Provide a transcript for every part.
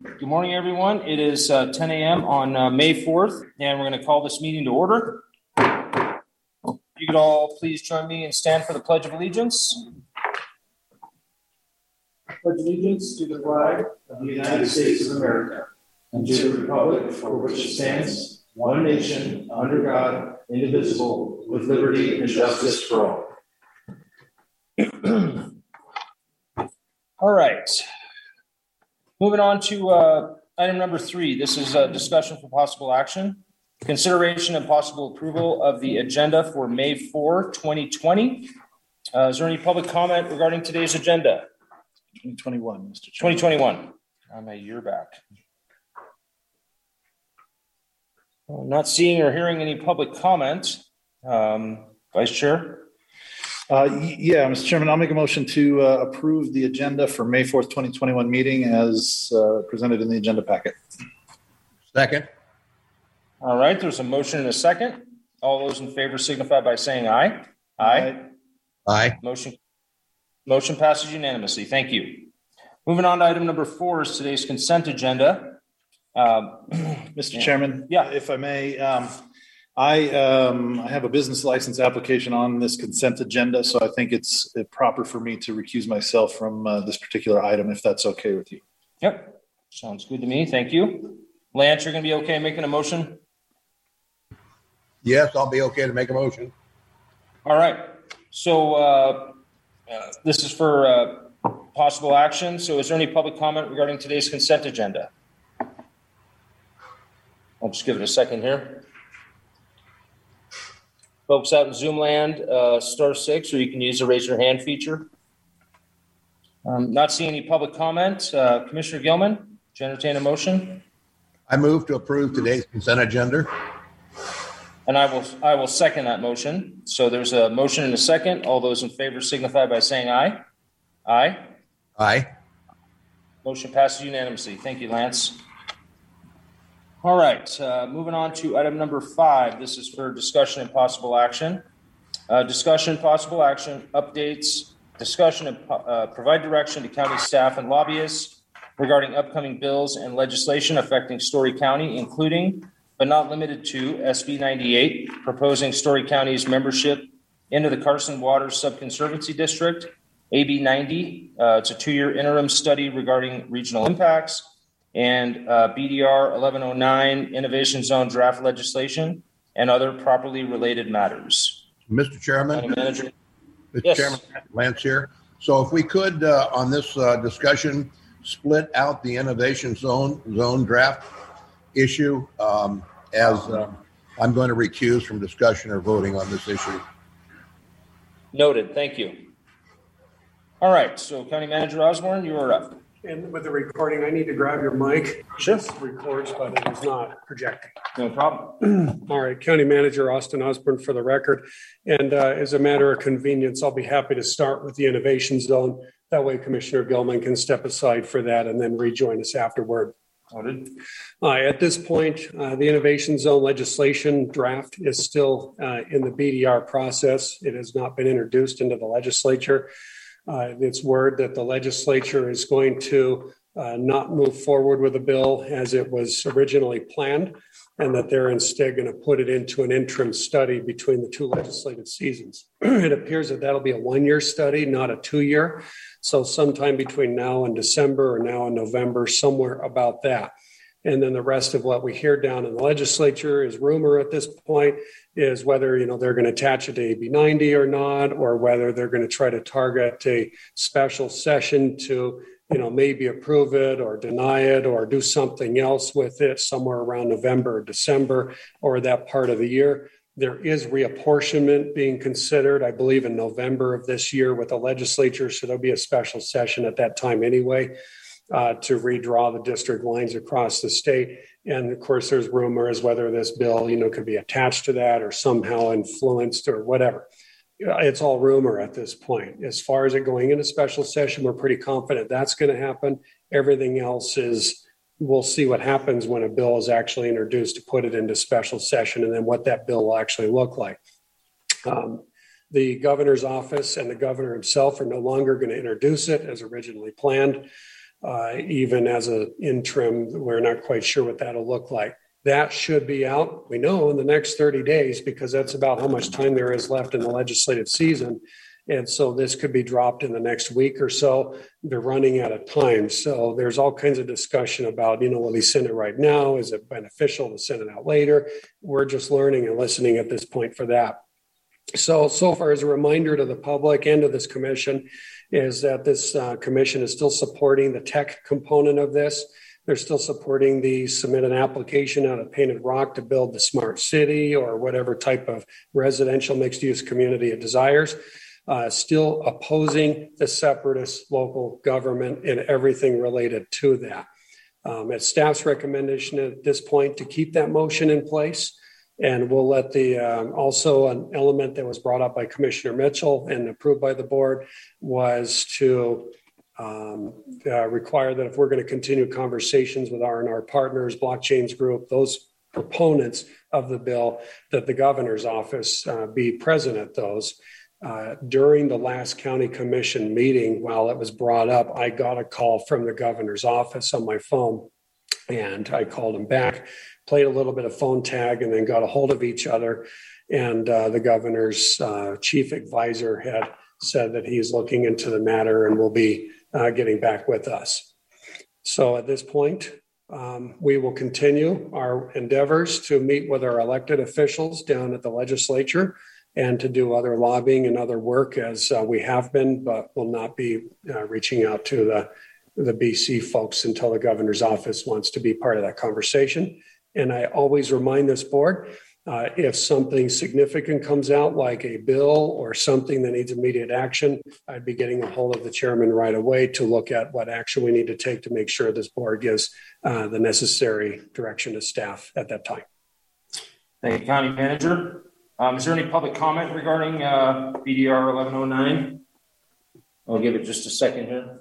Good morning, everyone. It is 10 a.m. on May 4th, and we're going to call this meeting to order. You could all please join me and stand for the Pledge of Allegiance. Pledge allegiance to the flag of the United States of America and to the republic for which it stands, one nation, under God, indivisible, with liberty and justice for all. All right. Moving on to item number 3. This is a discussion for possible action. Consideration and possible approval of the agenda for May 4, 2020. Is there any public comment regarding today's agenda? 2021, Mr. Chairman. 2021. I'm a year back. Not seeing or hearing any public comment. Vice Chair? Yeah, Mr. Chairman, I'll make a motion to approve the agenda for May 4th, 2021 meeting as presented in the agenda packet. Second. All right, there's a motion and a second. All those in favor signify by saying aye. Aye. Aye. Motion passes unanimously. Thank you. Moving on to item number 4 is today's consent agenda. Mr. Chairman, yeah, if I may, I have a business license application on this consent agenda, so I think it's proper for me to recuse myself from this particular item, if that's okay with you. Yep, sounds good to me. Thank you. Lance, you're going to be okay making a motion? Yes, I'll be okay to make a motion. All right. So this is for possible action. So is there any public comment regarding today's consent agenda? I'll just give it a second here. Folks out in Zoom land, *6, or you can use the raise your hand feature. Not seeing any public comment. Commissioner Gilman, do you entertain a motion? I move to approve today's consent agenda. And I will second that motion. So there's a motion and a second. All those in favor signify by saying aye. Aye. Aye. Motion passes unanimously. Thank you, Lance. All right, moving on to item number 5. This is for discussion and possible action. Discussion, possible action, updates, discussion, and provide direction to county staff and lobbyists regarding upcoming bills and legislation affecting Story County, including, but not limited to, SB 98, proposing Story County's membership into the Carson Waters Subconservancy District, AB 90, it's a 2-year interim study regarding regional impacts, and BDR 1109 Innovation Zone draft legislation and other properly related matters. Mr. Chairman, Manager. Mr. Yes. Chairman, Lance here. So if we could, on this discussion, split out the Innovation Zone draft issue, as I'm going to recuse from discussion or voting on this issue. Noted. Thank you. All right. So County Manager Osborne, you are up. And with the recording, I need to grab your mic. Sure. It records, but it is not projecting. No problem. All right, County Manager Austin Osborne for the record. And as a matter of convenience, I'll be happy to start with the Innovation Zone. That way Commissioner Gilman can step aside for that and then rejoin us afterward. Noted. At this point, the Innovation Zone legislation draft is still in the BDR process. It has not been introduced into the legislature. It's word that the legislature is going to not move forward with the bill as it was originally planned, and that they're instead going to put it into an interim study between the 2 legislative seasons. It appears that that'll be a 1-year study, not a 2-year. So sometime between now and December or now and November, somewhere about that. And then the rest of what we hear down in the legislature is rumor at this point, is whether, they're going to attach it to AB 90 or not, or whether they're going to try to target a special session to, maybe approve it or deny it or do something else with it somewhere around November or December or that part of the year. There is reapportionment being considered, I believe, in November of this year with the legislature. So there'll be a special session at that time anyway. To redraw the district lines across the state. And of course, there's rumors whether this bill, could be attached to that or somehow influenced or whatever. It's all rumor at this point. As far as it going into special session, we're pretty confident that's going to happen. Everything else is, we'll see what happens when a bill is actually introduced to put it into special session and then what that bill will actually look like. The governor's office and the governor himself are no longer going to introduce it as originally planned. even as an interim. We're not quite sure what that'll look like. That should be out, we know, in the next 30 days, because that's about how much time there is left in the legislative season. And so this could be dropped in the next week or so. They're running out of time. So there's all kinds of discussion about, will he send it right now? Is it beneficial to send it out later? We're just learning and listening at this point for that. So far, as a reminder to the public and to this commission, is that this commission is still supporting the tech component of this. They're still supporting the submit an application out of Painted Rock to build the smart city or whatever type of residential mixed use community it desires. Still opposing the separatist local government and everything related to that. It's staff's recommendation at this point to keep that motion in place. And we'll let the also an element that was brought up by Commissioner Mitchell and approved by the board was to require that if we're going to continue conversations with R&R partners, blockchains group, those proponents of the bill, that the governor's office be present at those. During the last county commission meeting, while it was brought up, I got a call from the governor's office on my phone, and I called him back, played a little bit of phone tag, and then got a hold of each other. And the governor's chief advisor had said that he's looking into the matter and will be getting back with us. So at this point, we will continue our endeavors to meet with our elected officials down at the legislature and to do other lobbying and other work as we have been, but will not be reaching out to the BC folks until the governor's office wants to be part of that conversation. And I always remind this board, if something significant comes out like a bill or something that needs immediate action, I'd be getting a hold of the chairman right away to look at what action we need to take to make sure this board gives the necessary direction to staff at that time. Thank you, County Manager. Is there any public comment regarding BDR 1109? I'll give it just a second here.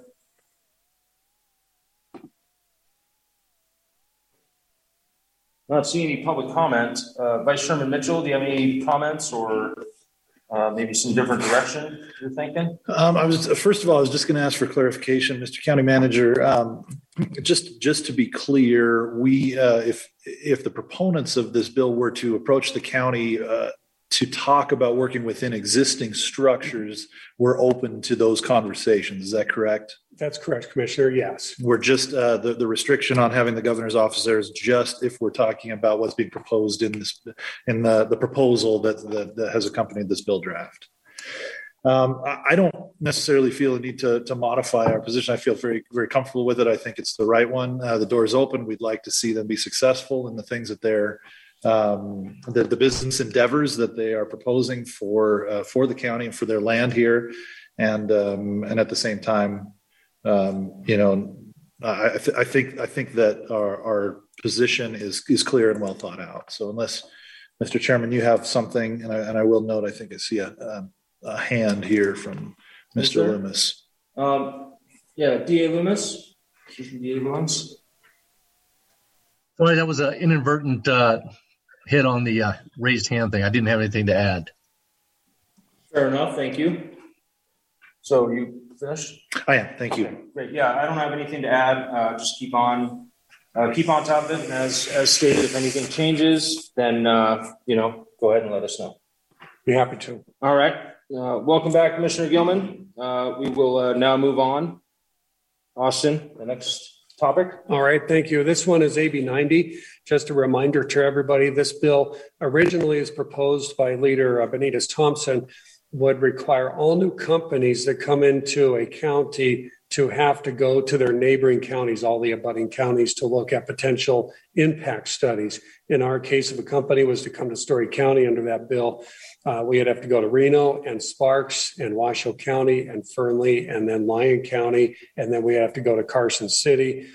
Not seeing any public comment. Vice Chairman Mitchell, do you have any comments or maybe some different direction you're thinking? First of all, I was just going to ask for clarification, Mr. County Manager. Just to be clear, we if the proponents of this bill were to approach the county to talk about working within existing structures, we're open to those conversations. Is that correct? That's correct, Commissioner. Yes. We're just the restriction on having the governor's office there is just if we're talking about what's being proposed in the proposal that has accompanied this bill draft. I don't necessarily feel a need to modify our position. I feel very, very comfortable with it. I think it's the right one. The door is open. We'd like to see them be successful in the things that they're the business endeavors that they are proposing for the county and for their land here, and at the same time, I think that our position is clear and well thought out. So unless, Mr. Chairman, you have something, and I will note, I think I see a hand here from Mr. Loomis. DA Loomis. DA Loomis. Sorry, that was an inadvertent hit on the raised hand thing. I didn't have anything to add. Fair enough. Thank you. So you finished? I am. Thank you. Okay, great. Yeah, I don't have anything to add. Just keep on top of it. And as stated, if anything changes, then go ahead and let us know. Be happy to. All right. Welcome back, Commissioner Gilman. We will now move on. Austin, the next topic. All right, thank you. This one is AB 90. Just a reminder to everybody, this bill originally is proposed by Leader Benitez Thompson, would require all new companies that come into a county to have to go to their neighboring counties, all the abutting counties, to look at potential impact studies. In our case, if a company was to come to Story County under that bill, we'd have to go to Reno and Sparks and Washoe County and Fernley and then Lyon County, and then we have to go to Carson City.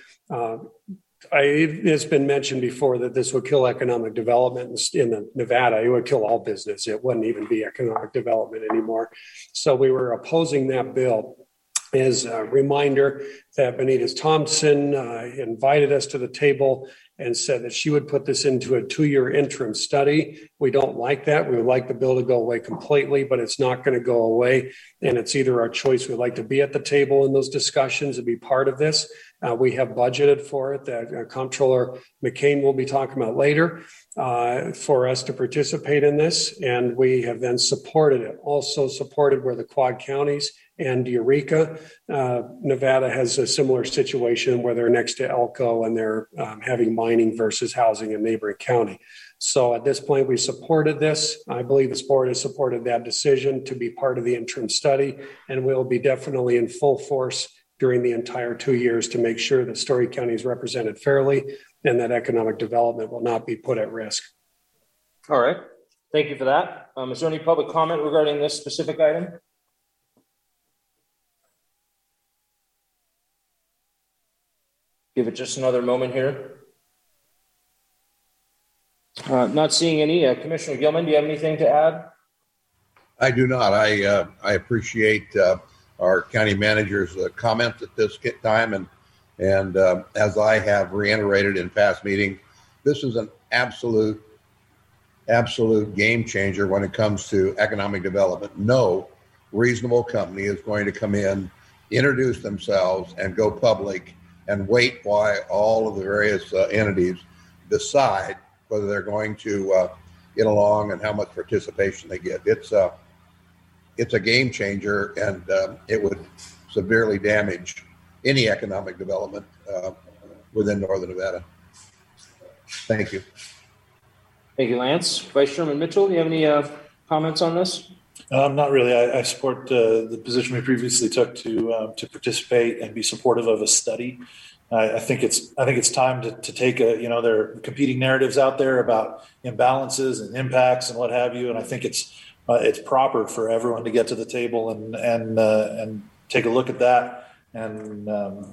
It's been mentioned before that this would kill economic development in Nevada. It would kill all business. It wouldn't even be economic development anymore. So we were opposing that bill. As a reminder that Benitez Thompson invited us to the table and said that she would put this into a 2-year interim study. We don't like that. We would like the bill to go away completely, but it's not going to go away. And it's either our choice. We'd like to be at the table in those discussions and be part of this. We have budgeted for it that Comptroller McCain will be talking about later for us to participate in this. And we have then supported it. Also supported where the Quad Counties and Eureka. Nevada has a similar situation where they're next to Elko and they're having mining versus housing in neighboring county. So at this point, we supported this. I believe this board has supported that decision to be part of the interim study, and we'll be definitely in full force during the entire 2 years to make sure that Story County is represented fairly and that economic development will not be put at risk. All right. Thank you for that. Is there any public comment regarding this specific item? Give it just another moment here. Not seeing any. Commissioner Gilman, do you have anything to add? I do not. I appreciate our county manager's comments at this time, and as I have reiterated in past meetings, this is an absolute game changer when it comes to economic development. No reasonable company is going to come in, introduce themselves, and go public and wait while all of the various entities decide whether they're going to get along and how much participation they get. It's a game changer, and it would severely damage any economic development within Northern Nevada. Thank you. Thank you, Lance. Vice Chairman Mitchell, do you have any comments on this? Not really. I support the position we previously took to participate and be supportive of a study. I think it's time to take there are competing narratives out there about imbalances and impacts and what have you, and I think it's proper for everyone to get to the table and take a look at that and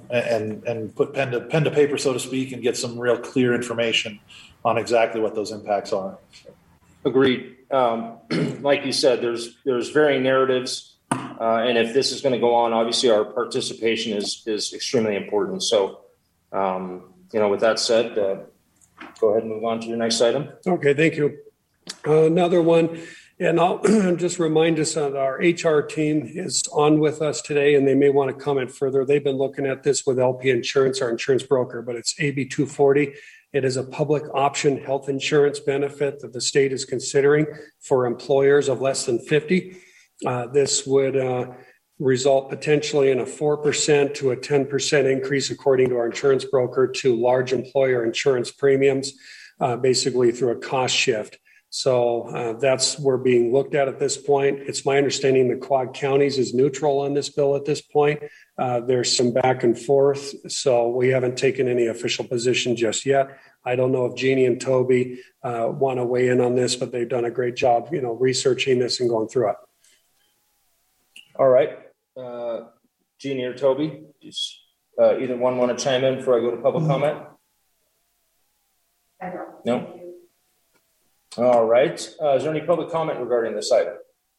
put pen to paper, so to speak, and get some real clear information on exactly what those impacts are. Agreed. Like you said, there's varying narratives, and if this is going to go on, obviously our participation is extremely important. So, with that said, go ahead and move on to your next item. Okay, thank you. Another one, and I'll just remind us that our HR team is on with us today, and they may want to comment further. They've been looking at this with LP Insurance, our insurance broker, but it's AB 240. It is a public option health insurance benefit that the state is considering for employers of less than 50. This would result potentially in a 4% to a 10% increase, according to our insurance broker, to large employer insurance premiums, basically through a cost shift. So we're being looked at this point. It's my understanding the Quad Counties is neutral on this bill at this point. There's some back and forth, so we haven't taken any official position just yet. I don't know if Jeannie and Toby want to weigh in on this, but they've done a great job, researching this and going through it. All right. Jeannie or Toby, either one want to chime in before I go to public comment? I don't. No? All right. Is there any public comment regarding this item?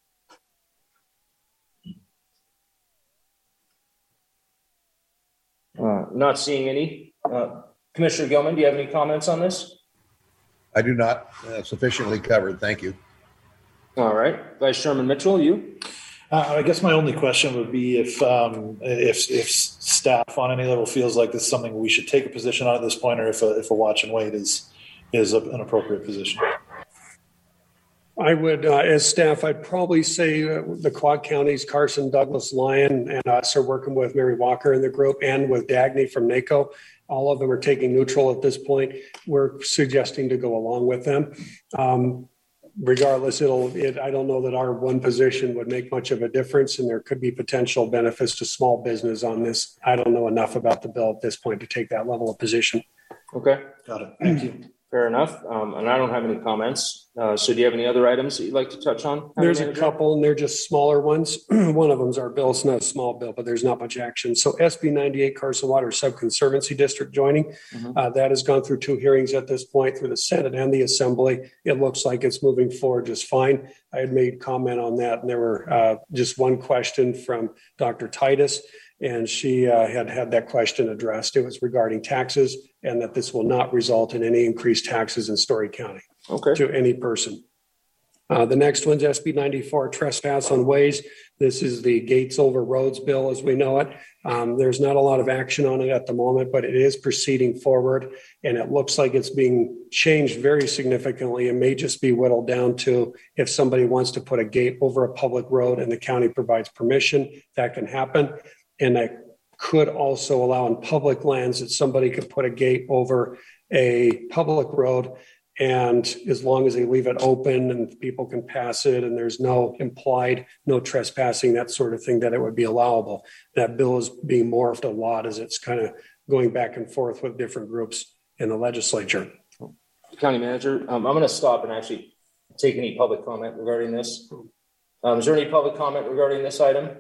Not seeing any. Commissioner Gilman, do you have any comments on this? I do not. Sufficiently covered. Thank you. All right. Vice Chairman Mitchell, you? I guess my only question would be if staff on any level feels like this is something we should take a position on at this point, or if a watch and wait is an appropriate position. I would, as staff, I'd probably say the Quad Counties, Carson, Douglas, Lyon, and us are working with Mary Walker in the group and with Dagny from NACO. All of them are taking neutral at this point. We're suggesting to go along with them. Regardless, I don't know that our one position would make much of a difference, and there could be potential benefits to small business on this. I don't know enough about the bill at this point to take that level of position. Okay. Got it. Thank you. Fair enough. And I don't have any comments. So do you have any other items that you'd like to touch on? There's a couple, and they're just smaller ones. One of them is our bill. It's not a small bill, but there's not much action. So SB 98 Carson Water Subconservancy District joining. That has gone through 2 hearings at this point through the Senate and the Assembly. It looks like it's moving forward just fine. I had made comment on that, and there were just one question from Dr. Titus. and she had that question addressed. It was regarding taxes, and that this will not result in any increased taxes in Story County to any person. The next one's SB 94, trespass on ways. This is the Gates over Roads bill as we know it. There's not a lot of action on it at the moment, but it is proceeding forward, and it looks like it's being changed very significantly. It may just be whittled down to if somebody wants to put a gate over a public road and the county provides permission, that can happen. And that could also allow in public lands that somebody could put a gate over a public road. And as long as they leave it open and people can pass it and there's no implied, no trespassing, that sort of thing, that it would be allowable. That bill is being morphed a lot as it's kind of going back and forth with different groups in the legislature. County Manager, I'm going to stop and actually take any public comment regarding this. Is there any public comment regarding this item?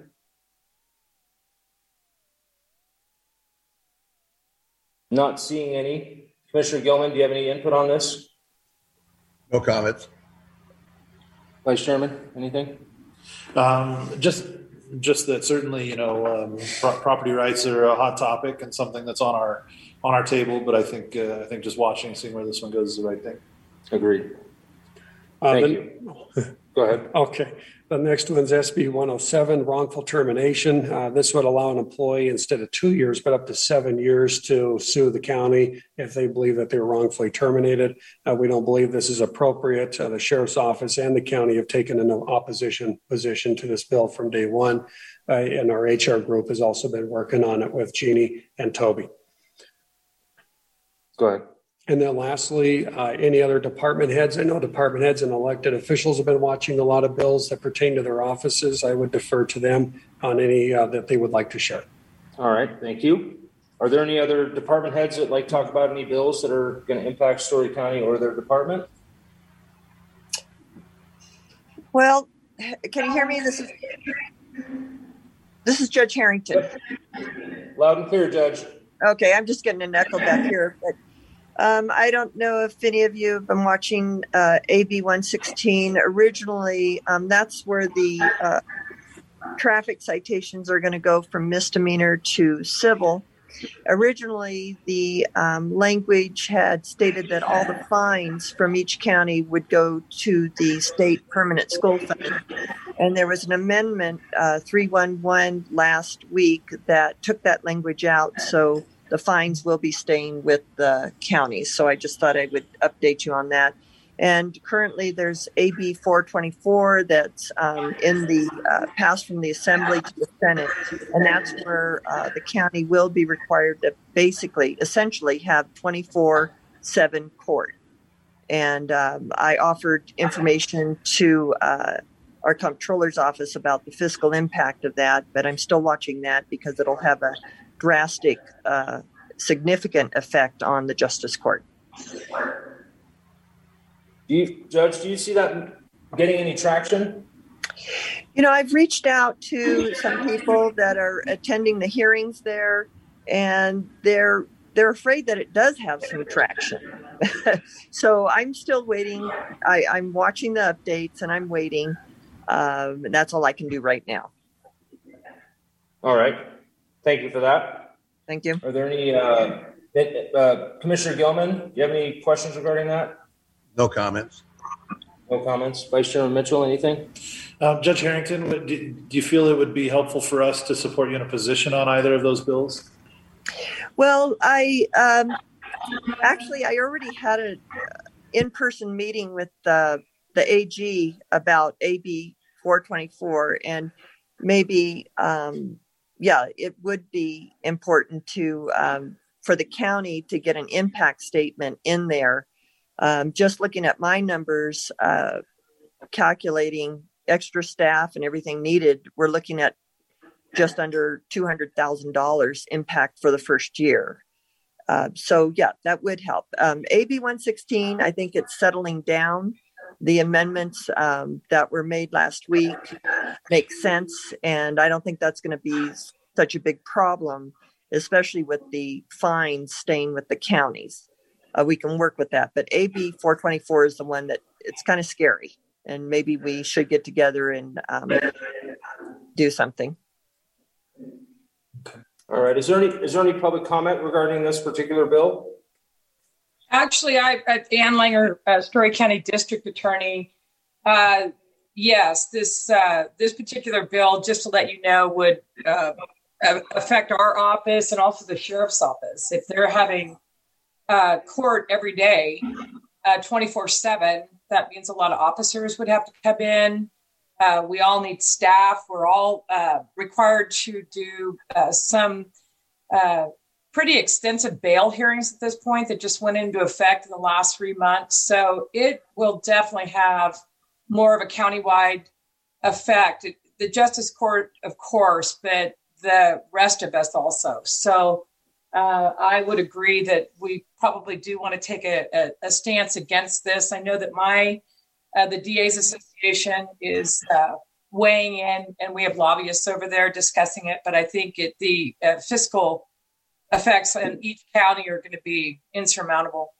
Not seeing any. Commissioner Gilman, do you have any input on this? No comments. Vice Chairman, anything? Just that certainly, property rights are a hot topic and something that's on our table. But I think just watching, seeing where this one goes is the right thing. Agreed. Thank you. Go ahead. Okay. The next one's SB 107, wrongful termination. This would allow an employee instead of 2 years, but up to 7 years to sue the county if they believe that they were wrongfully terminated. We don't believe this is appropriate. The sheriff's office and the county have taken an opposition position to this bill from day one. And our HR group has also been working on it with Jeannie and Toby. Go ahead. And then lastly, any other department heads? I know department heads and elected officials have been watching a lot of bills that pertain to their offices. I would defer to them on any that they would like to share. All right, thank you. Are there any other department heads that like to talk about any bills that are going to impact Story County or their department? Well, can you hear me? This is Judge Harrington. Loud and clear, Judge. Okay, I'm just getting an echo back here. But I don't know if any of you have been watching AB 116. Originally, that's where the traffic citations are going to go from misdemeanor to civil. Originally, the language had stated that all the fines from each county would go to the state permanent school fund. And there was an amendment, 311, last week that took that language out. So the fines will be staying with the counties. So I just thought I would update you on that. And currently there's AB 424 that's in the passed from the Assembly to the Senate. And that's where the county will be required to essentially have 24/7 court. And I offered information to our comptroller's office about the fiscal impact of that, but I'm still watching that because it'll have a drastic, significant effect on the Justice Court. Judge, do you see that getting any traction? You know, I've reached out to some people that are attending the hearings there, and they're afraid that it does have some traction. So I'm still waiting. I'm watching the updates, and I'm waiting. And that's all I can do right now. All right. Thank you for that. Thank you. Are there any, Commissioner Gilman, do you have any questions regarding that? No comments. No comments. Vice Chairman Mitchell, anything? Judge Harrington, do you feel it would be helpful for us to support you in a position on either of those bills? Well, I already had an in-person meeting with the AG about AB 424, and maybe, it would be important to for the county to get an impact statement in there. Just looking at my numbers, calculating extra staff and everything needed, we're looking at just under $200,000 impact for the first year. That would help. AB 116, I think it's settling down. The amendments that were made last week make sense, and I don't think that's going to be such a big problem, especially with the fines staying with the counties. We can work with that, but AB 424 is the one that it's kind of scary, and maybe we should get together and do something. Okay. All right. Is there any public comment regarding this particular bill? Actually, Ann Langer, Story County District Attorney. Yes, this particular bill, just to let you know, would affect our office and also the sheriff's office. If they're having court every day, 24/7, that means a lot of officers would have to come in. We all need staff. We're all required to do some pretty extensive bail hearings at this point that just went into effect in the last 3 months. So it will definitely have more of a countywide effect. The Justice Court, of course, but the rest of us also. So I would agree that we probably do want to take a stance against this. I know that the DA's Association is weighing in, and we have lobbyists over there discussing it, but I think the fiscal effects in each county are going to be insurmountable.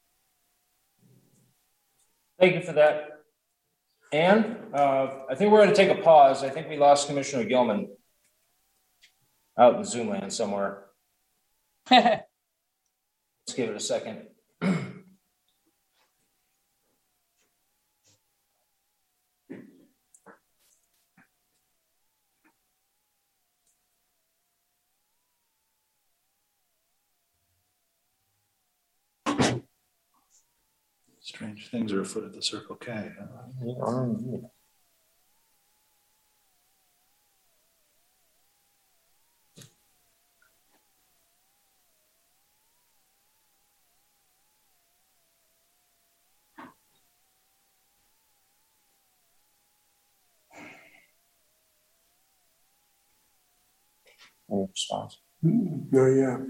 Thank you for that. Ann, I think we're going to take a pause. I think we lost Commissioner Gilman out in Zoom land somewhere. Let's give it a second. Strange things are afoot at the Circle K. Any response? No, yeah.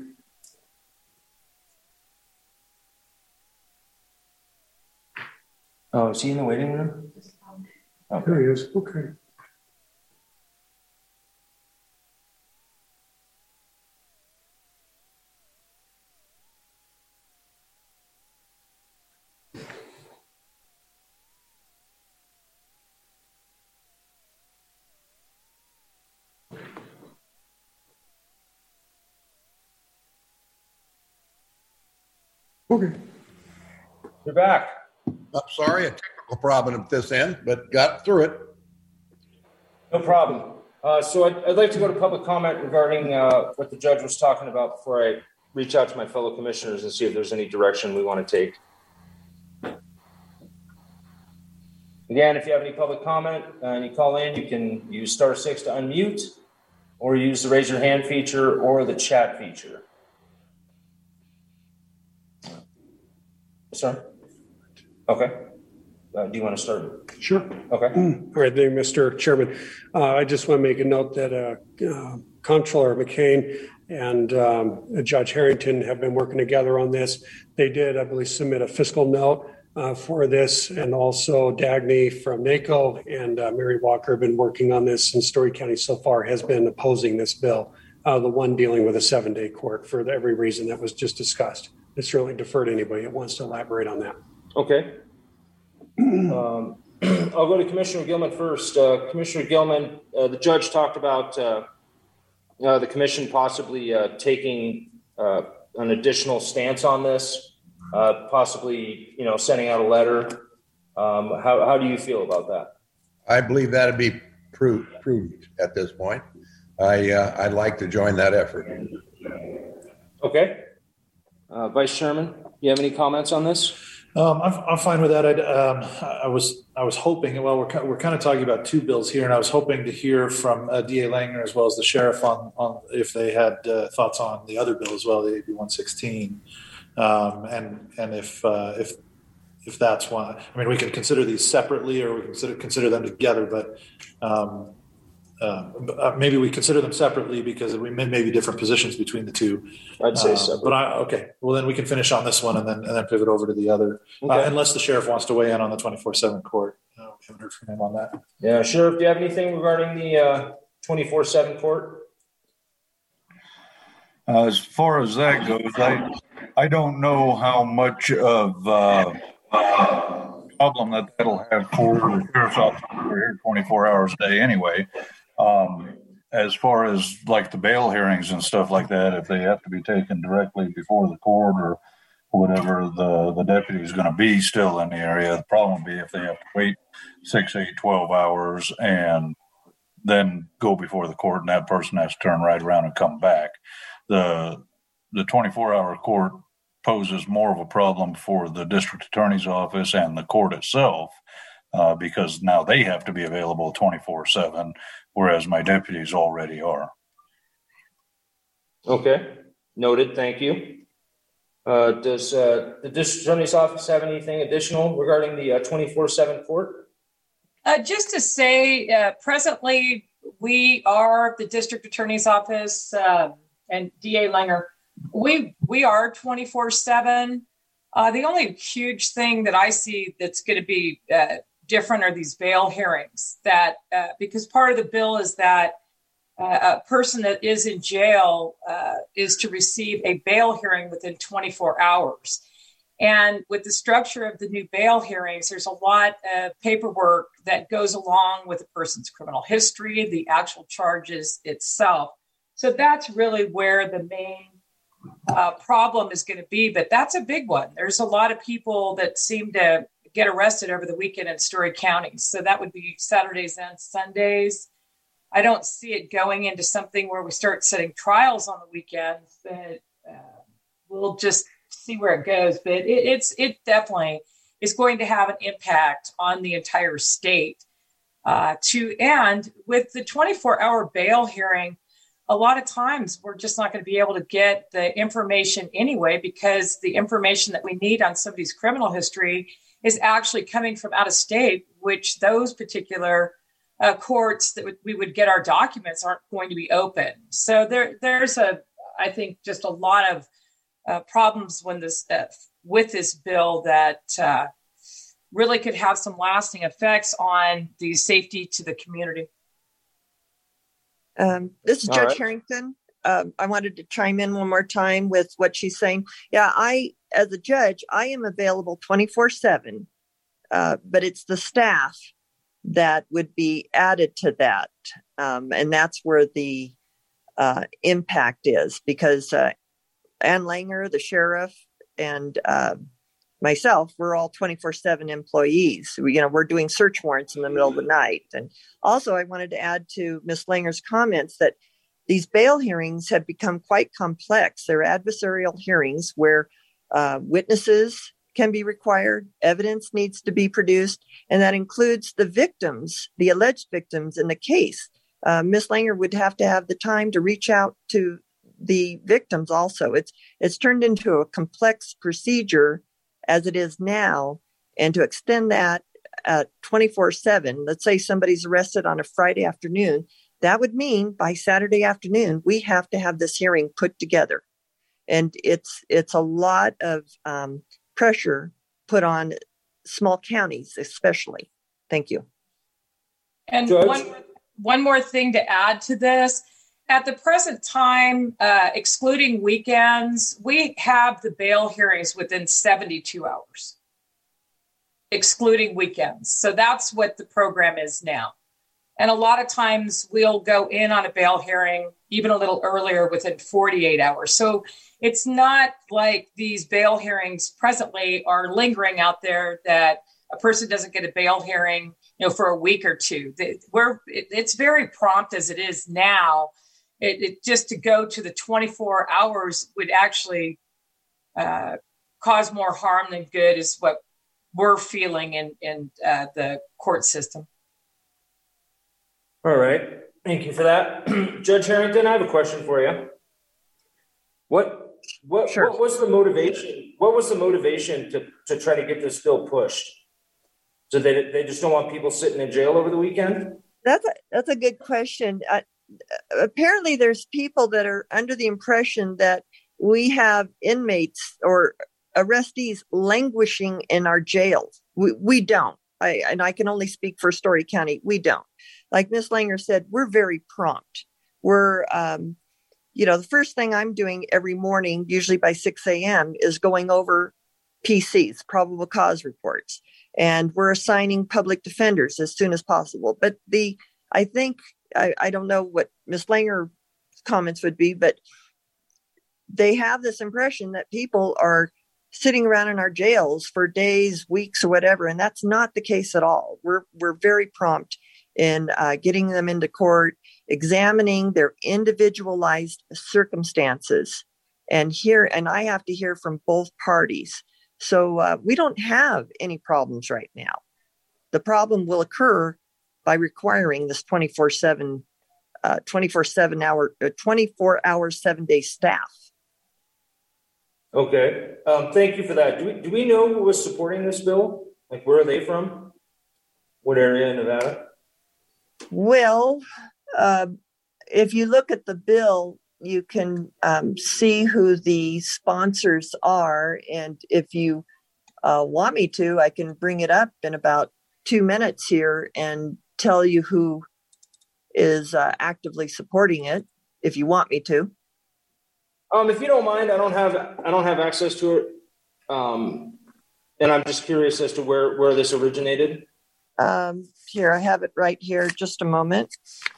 Oh, is he in the waiting room? Okay. There he is. Okay. Okay. You're back. I'm sorry, a technical problem at this end, but got through it. No problem. So I'd like to go to public comment regarding what the judge was talking about before I reach out to my fellow commissioners and see if there's any direction we want to take. Again, if you have any public comment and you call in, you can use *6 to unmute, or use the raise your hand feature or the chat feature. Sorry? Okay. Do you want to start? Sure. Okay. All right, thank you, Mr. Chairman. I just want to make a note that Comptroller McCain and Judge Harrington have been working together on this. They did, I believe, submit a fiscal note for this, and also Dagny from NACO and Mary Walker have been working on this, and Story County so far has been opposing this bill, the one dealing with a 7-day court for every reason that was just discussed. I certainly defer to anybody that wants to elaborate on that. Okay. I'll go to Commissioner Gilman first. Commissioner Gilman, the judge talked about the commission possibly taking an additional stance on this, possibly, sending out a letter. How do you feel about that? I believe that'd be prudent at this point. I'd like to join that effort. Okay. Vice Chairman, you have any comments on this? I'm fine with that. I was hoping. Well, we're kind of talking about two bills here, and I was hoping to hear from DA Langer as well as the sheriff on if they had thoughts on the other bill as well, the AB 116, and if that's one. I mean, we can consider these separately, or we can consider them together, but maybe we consider them separately because we may be different positions between the two. I'd say so. But okay. Well, then we can finish on this one and then pivot over to the other, Okay. Unless the sheriff wants to weigh in on the 24/7 court. We haven't heard from him on that. Yeah, Sheriff, do you have anything regarding the 24/7 court? As far as that goes, I don't know how much of problem that'll have for the sheriff's office. We're here 24 hours a day anyway. as far as like the bail hearings and stuff like that, if they have to be taken directly before the court or whatever, the deputy is going to be still in the area. The problem would be if they have to wait 6, 8, 12 hours and then go before the court, and that person has to turn right around and come back. The 24-hour court poses more of a problem for the district attorney's office and the court itself, because now they have to be available 24/7, whereas my deputies already are. Okay, noted. Thank you. Does the district attorney's office have anything additional regarding the 24/7 court? Just to say, presently we are the district attorney's office and DA Langer. We are 24/7. The only huge thing that I see that's going to be different are these bail hearings. That because part of the bill is that a person that is in jail is to receive a bail hearing within 24 hours. And with the structure of the new bail hearings, there's a lot of paperwork that goes along with a person's criminal history, the actual charges itself. So that's really where the main problem is going to be. But that's a big one. There's a lot of people that seem to get arrested over the weekend in Story County. So that would be Saturdays and Sundays. I don't see it going into something where we start setting trials on the weekends, but we'll just see where it goes. But it definitely is going to have an impact on the entire state. And with the 24-hour bail hearing, a lot of times we're just not going to be able to get the information anyway, because the information that we need on somebody's criminal history is actually coming from out of state, which those particular courts that we would get our documents aren't going to be open. So there's I think just a lot of problems with this bill that really could have some lasting effects on the safety to the community. This is Judge Harrington. I wanted to chime in one more time with what she's saying. Yeah, as a judge, I am available 24/7, but it's the staff that would be added to that. And that's where the impact is, because Ann Langer, the sheriff, and myself, we're all 24/7 employees. We're doing search warrants in the middle of the night. And also I wanted to add to Ms. Langer's comments that these bail hearings have become quite complex. They're adversarial hearings where witnesses can be required, evidence needs to be produced, and that includes the victims, the alleged victims in the case. Ms. Langer would have to have the time to reach out to the victims also. It's turned into a complex procedure as it is now, and to extend that 24/7, let's say somebody's arrested on a Friday afternoon, that would mean by Saturday afternoon, we have to have this hearing put together. And it's a lot of pressure put on small counties, especially. Thank you. And one more thing to add to this. At the present time, excluding weekends, we have the bail hearings within 72 hours, excluding weekends. So that's what the program is now. And a lot of times we'll go in on a bail hearing even a little earlier, within 48 hours. So it's not like these bail hearings presently are lingering out there that a person doesn't get a bail hearing, for a week or two. It's very prompt as it is now. It just to go to the 24 hours would actually cause more harm than good, is what we're feeling in the court system. All right. Thank you for that. Judge Harrington, I have a question for you. What was the motivation? What was the motivation to try to get this bill pushed? So they just don't want people sitting in jail over the weekend? That's a good question. Apparently there's people that are under the impression that we have inmates or arrestees languishing in our jails. We don't. I can only speak for Story County. We don't. Like Ms. Langer said, we're very prompt. We're, the first thing I'm doing every morning, usually by 6 a.m., is going over PCs, probable cause reports. And we're assigning public defenders as soon as possible. But I think I don't know what Ms. Langer's comments would be, but they have this impression that people are sitting around in our jails for days, weeks, or whatever, and that's not the case at all. We're very prompt in getting them into court, examining their individualized circumstances, and I have to hear from both parties. So we don't have any problems right now. The problem will occur by requiring this 24 hour, 7-day staff. Okay. Thank you for that. Do we know who was supporting this bill? Like, where are they from? What area in Nevada? Well, if you look at the bill, you can see who the sponsors are. And if you want me to, I can bring it up in about 2 minutes here and tell you who is actively supporting it, if you want me to. If you don't mind, I don't have access to it. And I'm just curious as to where this originated. Here, I have it right here. Just a moment.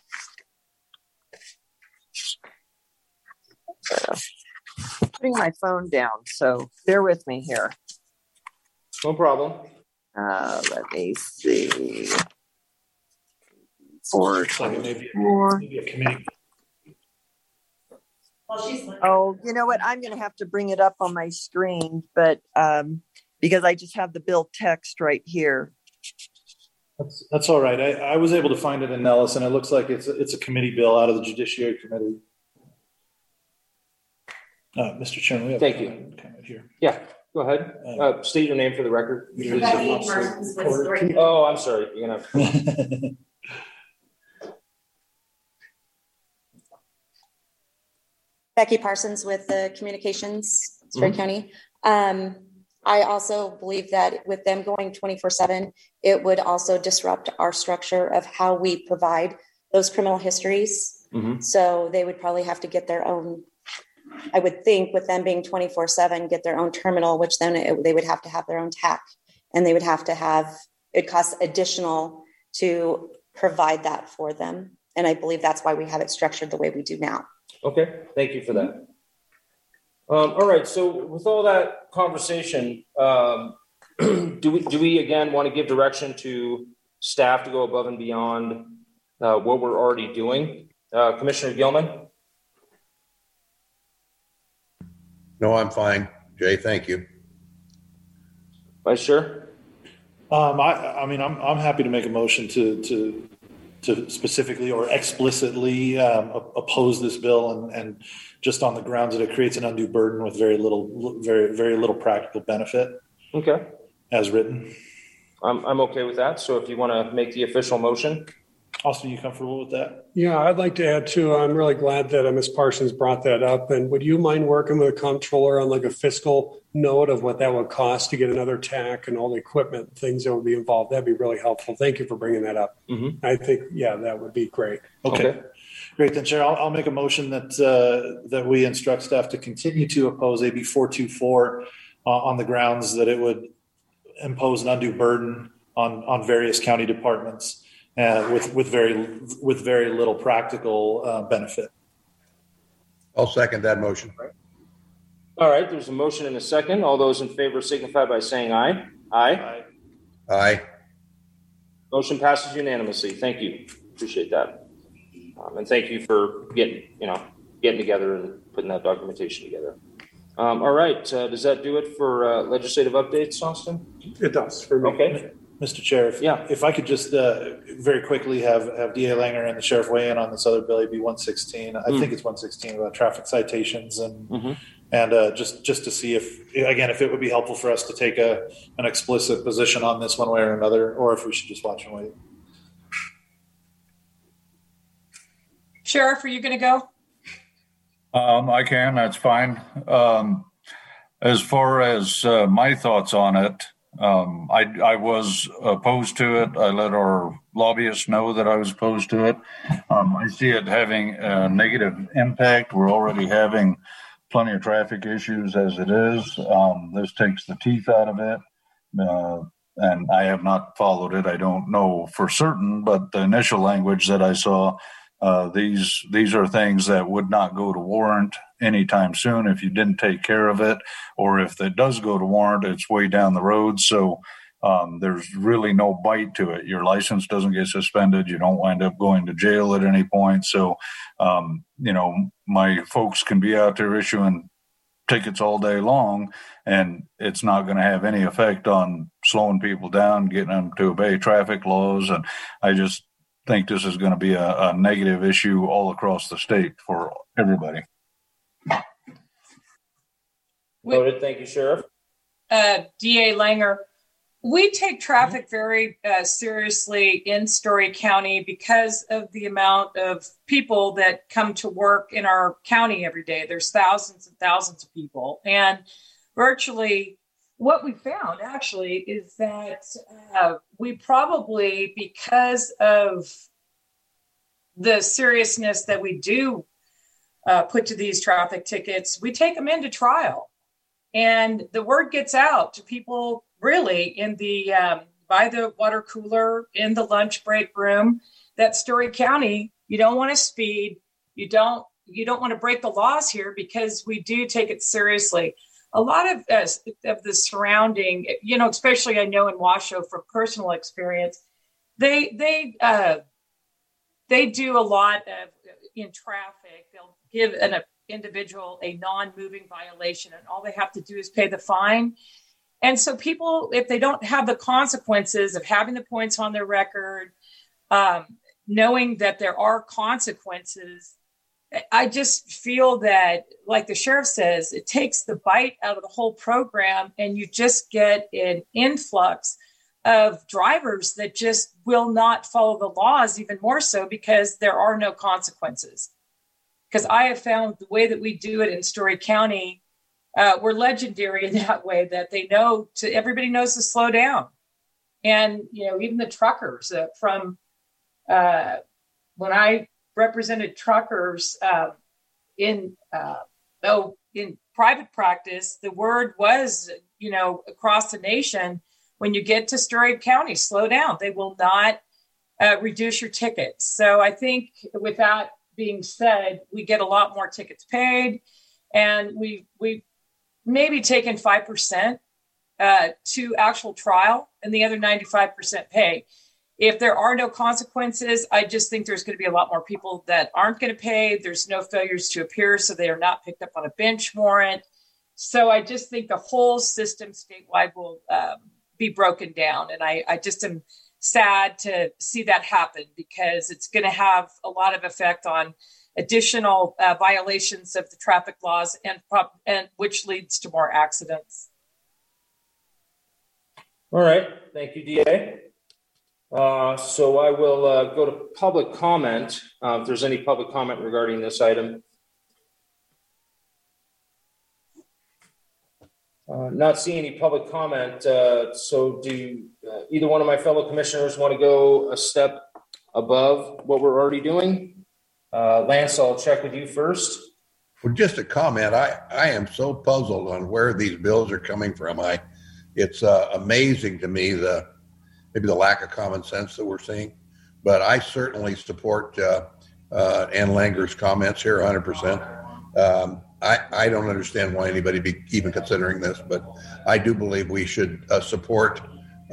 Putting my phone down, so bear with me here. No problem. Let me see. Maybe a committee. Oh, you know what? I'm going to have to bring it up on my screen, but because I just have the bill text right here. That's all right. I was able to find it in Nellis, and it looks like it's a committee bill out of the Judiciary Committee. Mr. Chairman, we have Thank a you. comment here. Yeah, go ahead. State your name for the record. Becky Parsons with Story. Oh, I'm sorry. You're gonna. Becky Parsons with the Communications, Story County. I also believe that with them going 24/7, it would also disrupt our structure of how we provide those criminal histories. So they would probably have to get their own, I would think with them being 24/7, get their own terminal, which then they would have to have their own TAC, and they would have to have, it costs additional to provide that for them. And I believe that's why we have it structured the way we do now. Okay, thank you for that. All right, so with all that conversation, do we again want to give direction to staff to go above and beyond what we're already doing? Commissioner Gilman? No, I'm fine. Jay, thank you. Vice Chair? I mean, I'm happy to make a motion to specifically or explicitly oppose this bill, and just on the grounds that it creates an undue burden with very little practical benefit. Okay. As written. I'm okay with that. So if you want to make the official motion. Austin, you comfortable with that? Yeah, I'd like to add too, I'm really glad that Ms. Parsons brought that up. And would you mind working with the comptroller on like a fiscal note of what that would cost to get another TAC and all the equipment and things that would be involved? That'd be really helpful. Thank you for bringing that up. I think, yeah, that would be great. Okay. Great. Then, Chair, I'll make a motion that we instruct staff to continue to oppose AB 424 on the grounds that it would impose an undue burden on various county departments. With very little practical benefit. I'll second that motion. All right, there's a motion and a second. All those in favor signify by saying aye. Aye. Aye. Motion passes unanimously. Thank you. Appreciate that. And thank you for getting together and putting that documentation together. All right, does that do it for legislative updates, Austin? It does for me. Okay. Mr. Chair, if I could just very quickly have DA Langer and the sheriff weigh in on this other bill, AB 116. I think it's 116 about traffic citations and just to see if it would be helpful for us to take an explicit position on this one way or another, or if we should just watch and wait. Sheriff, are you going to go? I can. That's fine. As far as my thoughts on it. I was opposed to it. I let our lobbyists know that I was opposed to it. I see it having a negative impact. We're already having plenty of traffic issues as it is. This takes the teeth out of it. And I have not followed it. I don't know for certain, but the initial language that I saw These are things that would not go to warrant anytime soon if you didn't take care of it, or if it does go to warrant, it's way down the road. So there's really no bite to it. Your license doesn't get suspended. You don't wind up going to jail at any point. So, my folks can be out there issuing tickets all day long, and it's not going to have any effect on slowing people down, getting them to obey traffic laws. And I just think this is going to be a negative issue all across the state for everybody. Noted. Thank you, Sheriff. DA Langer, we take traffic very seriously in Story County because of the amount of people that come to work in our county every day. There's thousands and thousands of people. And virtually what we found actually is that we probably, because of the seriousness that we do put to these traffic tickets, we take them into trial. And the word gets out to people really in the by the water cooler, in the lunch break room, that Story County, you don't want to speed. You don't want to break the laws here, because we do take it seriously. A lot of the surrounding, especially I know in Washoe from personal experience, they do a lot of in traffic. They'll give an individual a non-moving violation, and all they have to do is pay the fine. And so people, if they don't have the consequences of having the points on their record, knowing that there are consequences, I just feel that, like the sheriff says, it takes the bite out of the whole program, and you just get an influx of drivers that just will not follow the laws, even more so because there are no consequences. Because I have found the way that we do it in Story County, we're legendary in that way, that everybody knows to slow down. And, even the truckers from when I represented truckers in private practice, the word was, across the nation, when you get to Story County, slow down. They will not reduce your tickets. So I think with that being said, we get a lot more tickets paid, and we maybe taken 5% to actual trial, and the other 95% pay. If there are no consequences, I just think there's going to be a lot more people that aren't going to pay. There's no failures to appear, so they are not picked up on a bench warrant. So I just think the whole system statewide will be broken down. And I just am sad to see that happen, because it's going to have a lot of effect on additional violations of the traffic laws, and which leads to more accidents. All right. Thank you, DA. So I will go to public comment. If there's any public comment regarding this item. Not seeing any public comment. So do either one of my fellow commissioners want to go a step above what we're already doing? Lance, I'll check with you first. Well, just a comment. I am so puzzled on where these bills are coming from. It's amazing to me maybe the lack of common sense that we're seeing. But I certainly support Ann Langer's comments here 100%. I don't understand why anybody be even considering this, but I do believe we should support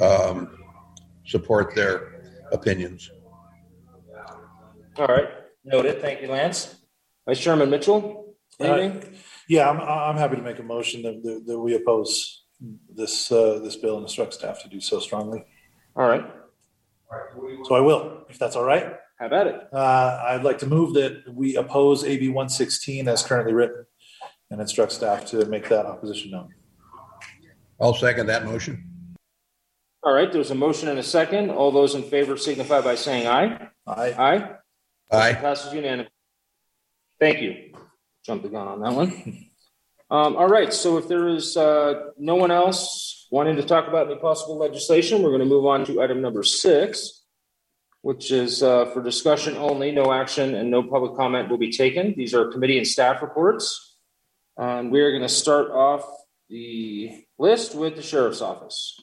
their opinions. All right, noted. Thank you, Lance. Vice Chairman Mitchell, anything? Yeah, I'm happy to make a motion that we oppose this bill and instruct staff to do so strongly. All right. So I will, if that's all right. How about it? I'd like to move that we oppose AB 116 as currently written, and instruct staff to make that opposition known. I'll second that motion. All right, there's a motion and a second. All those in favor signify by saying aye. Aye. Aye. Aye. Passes unanimously. Thank you. Jumped the gun on that one. All right, so if there is no one else wanting to talk about any possible legislation, we're going to move on to item number 6, which is for discussion only. No action and no public comment will be taken. These are committee and staff reports. We're going to start off the list with the Sheriff's Office.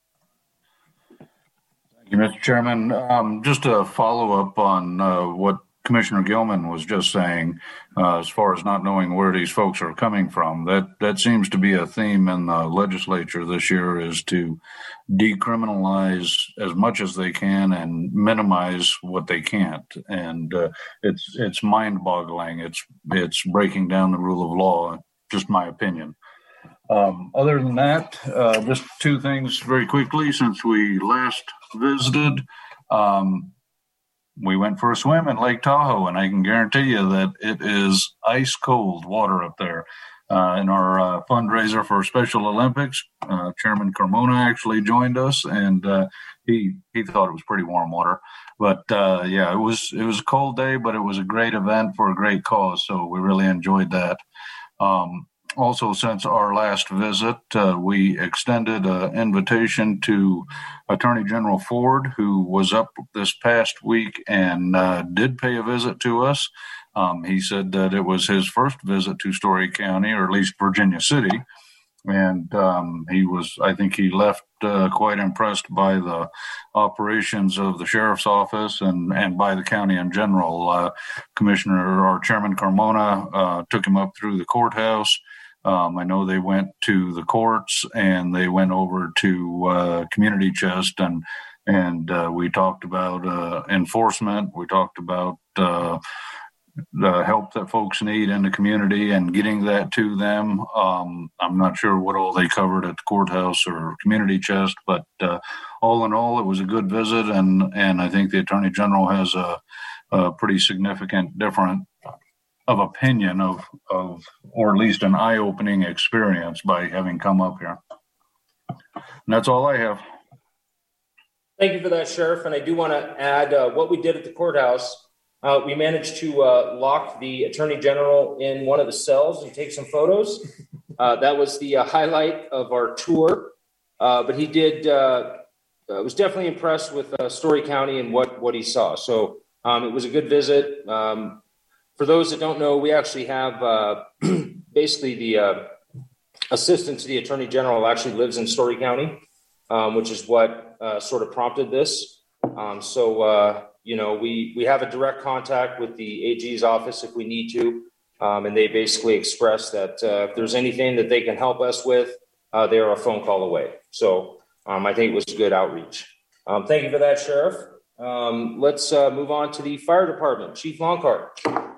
Thank you, Mr. Chairman. Just a follow up on what Commissioner Gilman was just saying, as far as not knowing where these folks are coming from, that seems to be a theme in the legislature this year, is to decriminalize as much as they can and minimize what they can't. And it's mind-boggling. It's breaking down the rule of law. Just my opinion. Other than that, just two things very quickly since we last visited. We went for a swim in Lake Tahoe, and I can guarantee you that it is ice cold water up there. In our fundraiser for Special Olympics, Chairman Carmona actually joined us, and he thought it was pretty warm water. But yeah, it was a cold day, but it was a great event for a great cause, so we really enjoyed that. Also, since our last visit, we extended an invitation to Attorney General Ford, who was up this past week and did pay a visit to us. He said that it was his first visit to Story County, or at least Virginia City. And I think he left quite impressed by the operations of the sheriff's office and by the county in general. Chairman Carmona took him up through the courthouse. I know they went to the courts and they went over to Community Chest and we talked about enforcement. We talked about the help that folks need in the community and getting that to them. I'm not sure what all they covered at the courthouse or Community Chest, but all in all, it was a good visit, and I think the Attorney General has a pretty significant difference of opinion of or at least an eye-opening experience by having come up here. And that's all I have. Thank you for that, Sheriff. And I do want to add what we did at the courthouse. We managed to lock the Attorney General in one of the cells and take some photos. That was the highlight of our tour. But he was definitely impressed with Story County and what he saw. So it was a good visit. For those that don't know, we actually have basically the assistant to the Attorney General actually lives in Story County, which is what sort of prompted this. We have a direct contact with the AG's office if we need to, and they basically express that if there's anything that they can help us with, they are a phone call away. So I think it was good outreach. Thank you for that, Sheriff. Let's move on to the fire department. Chief Longcart.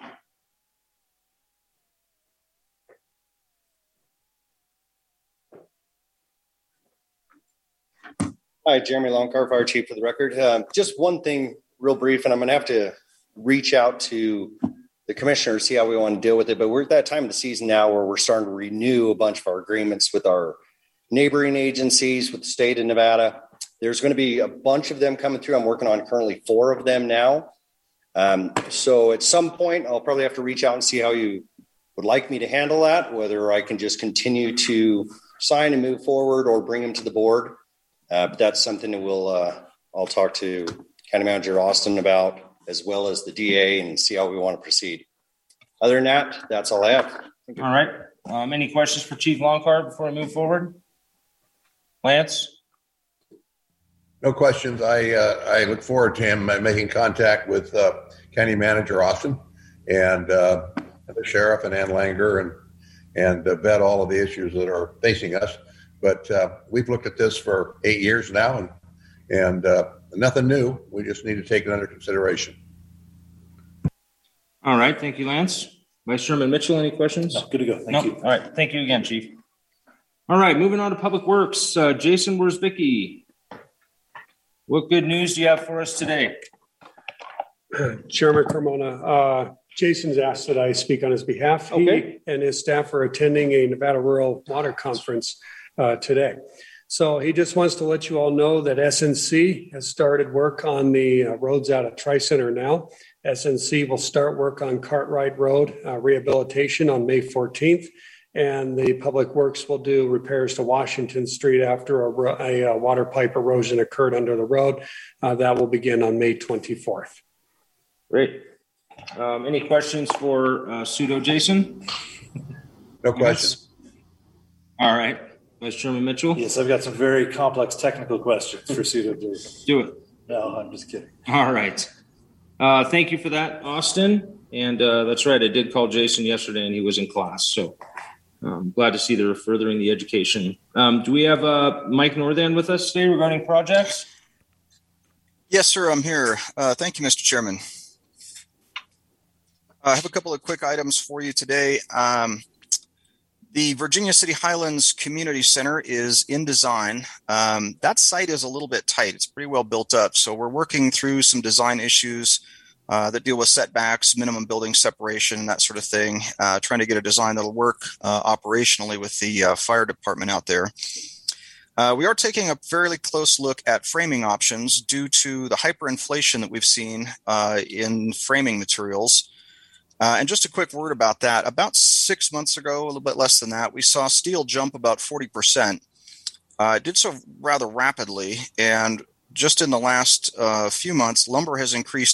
Hi, Jeremy Longcart, Fire Chief for the record. Just one thing real brief, and I'm going to have to reach out to the commissioner, see how we want to deal with it. But we're at that time of the season now where we're starting to renew a bunch of our agreements with our neighboring agencies, with the state of Nevada. There's going to be a bunch of them coming through. I'm working on currently 4 of them now. So at some point, I'll probably have to reach out and see how you would like me to handle that, whether I can just continue to sign and move forward or bring them to the board. But that's something that I'll talk to County Manager Austin about, as well as the DA, and see how we want to proceed. Other than that, that's all I have. All right. Any questions for Chief Longcart before I move forward? Lance? No questions. I look forward to him making contact with County Manager Austin and the sheriff and Ann Langer and vet all of the issues that are facing us. But we've looked at this for 8 years now, and nothing new. We just need to take it under consideration. All right. Thank you, Lance. Vice Chairman Mitchell, any questions? No, good to go. Thank you. All right. Thank you again, Chief. All right. Moving on to Public Works. Jason Worsbicki. What good news do you have for us today? Chairman Carmona, Jason's asked that I speak on his behalf. Okay. He and his staff are attending a Nevada Rural Water Conference today. So he just wants to let you all know that SNC has started work on the roads out at Tri-Center now. SNC will start work on Cartwright Road rehabilitation on May 14th. And the Public Works will do repairs to Washington Street after a water pipe erosion occurred under the road. That will begin on May 24th. Great. Any questions for Pseudo Jason? No questions. All right. Vice Chairman Mitchell? Yes, I've got some very complex technical questions for Pseudo Jason. Do it. No, I'm just kidding. All right. Thank you for that, Austin. And that's right. I did call Jason yesterday and he was in class. So I'm glad to see they're furthering the education. Do we have Mike Northan with us today regarding projects? Yes, sir. I'm here. Thank you, Mr. Chairman. I have a couple of quick items for you today. The Virginia City Highlands Community Center is in design. That site is a little bit tight. It's pretty well built up. So we're working through some design issues that deal with setbacks, minimum building separation, that sort of thing, trying to get a design that'll work operationally with the fire department out there. We are taking a fairly close look at framing options due to the hyperinflation that we've seen in framing materials. And just a quick word about that. About 6 months ago, a little bit less than that, we saw steel jump about 40%. It did so rather rapidly. And just in the last few months, lumber has increased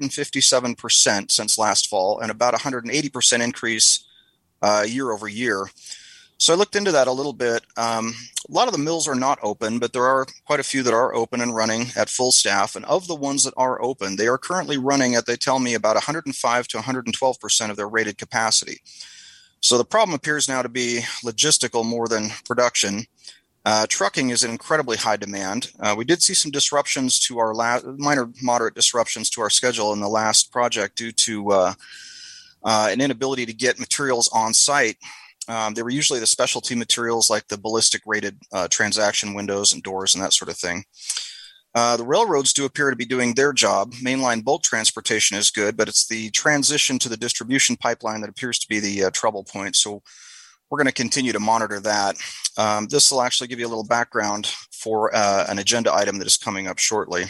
157% since last fall and about 180% increase year over year. So I looked into that a little bit. A lot of the mills are not open, but there are quite a few that are open and running at full staff. And of the ones that are open, they are currently running at, they tell me, about 105 to 112% of their rated capacity. So the problem appears now to be logistical more than production. Trucking is in incredibly high demand. We did see some disruptions to our minor moderate disruptions to our schedule in the last project due to an inability to get materials on site. They were usually the specialty materials like the ballistic rated transaction windows and doors and that sort of thing. The railroads do appear to be doing their job. Mainline bulk transportation is good, but it's the transition to the distribution pipeline that appears to be the trouble point. So we're going to continue to monitor that. This will actually give you a little background for an agenda item that is coming up shortly.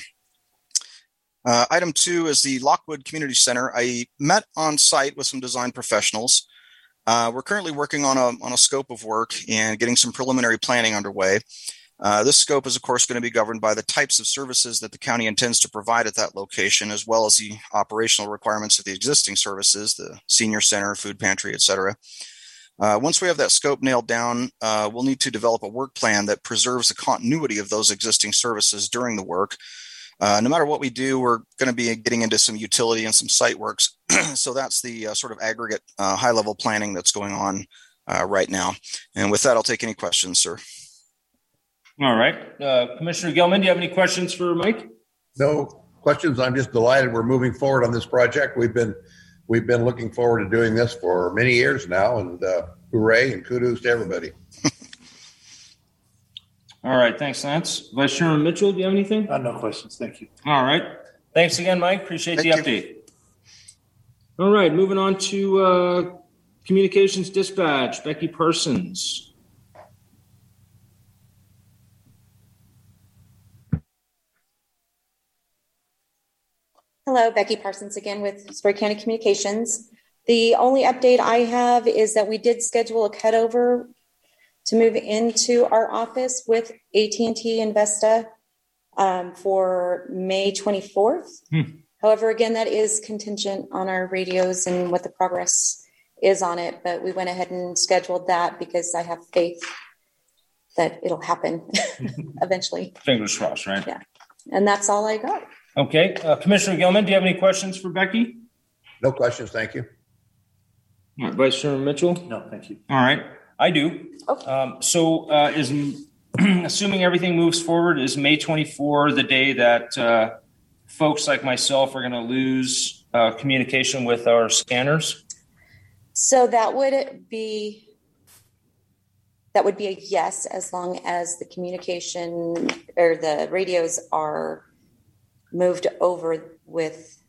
Item 2 is the Lockwood Community Center. I met on site with some design professionals. We're currently working on a scope of work and getting some preliminary planning underway. This scope is, of course, going to be governed by the types of services that the county intends to provide at that location, as well as the operational requirements of the existing services, the senior center, food pantry, et cetera. Once we have that scope nailed down, we'll need to develop a work plan that preserves the continuity of those existing services during the work. No matter what we do, we're going to be getting into some utility and some site works. So that's the sort of aggregate high-level planning that's going on right now. And with that, I'll take any questions, sir. All right. Commissioner Gilman, do you have any questions for Mike? No questions. I'm just delighted we're moving forward on this project. We've been looking forward to doing this for many years now, and hooray and kudos to everybody. All right. Thanks, Lance. Vice Chairman Mitchell, do you have anything? No questions. Thank you. All right. Thanks again, Mike. Appreciate the Thank update. All right. Moving on to Communications Dispatch. Becky Parsons. Hello, Becky Parsons again with Story County Communications. The only update I have is that we did schedule a cutover to move into our office with AT&T and Vesta for May 24th. However, again, that is contingent on our radios and what the progress is on it. But we went ahead and scheduled that because I have faith that it'll happen eventually. Fingers crossed, right? Yeah. And that's all I got. Okay. Commissioner Gilman, do you have any questions for Becky? No questions. Thank you. All right. Vice Chairman Mitchell? No, thank you. All right. I do. Okay. Is assuming everything moves forward, is May 24 the day that folks like myself are going to lose communication with our scanners? So that would be a yes, as long as the communication or the radios are moved over with,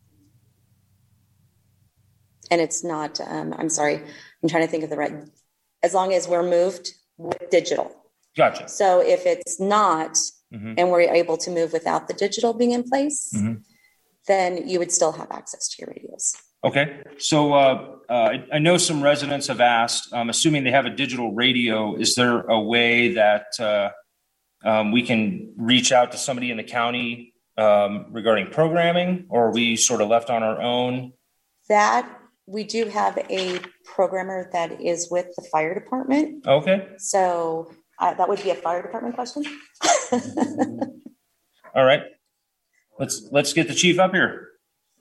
and it's not, I'm sorry, I'm trying to think of the right, as long as we're moved with digital. Gotcha. So if it's not, and we're able to move without the digital being in place, then you would still have access to your radios. Okay. So I know some residents have asked, assuming they have a digital radio, is there a way that we can reach out to somebody in the county regarding programming, or are we sort of left on our own? That we do have a programmer that is with the fire department. Okay. So that would be a fire department question. All right. Let's get the chief up here.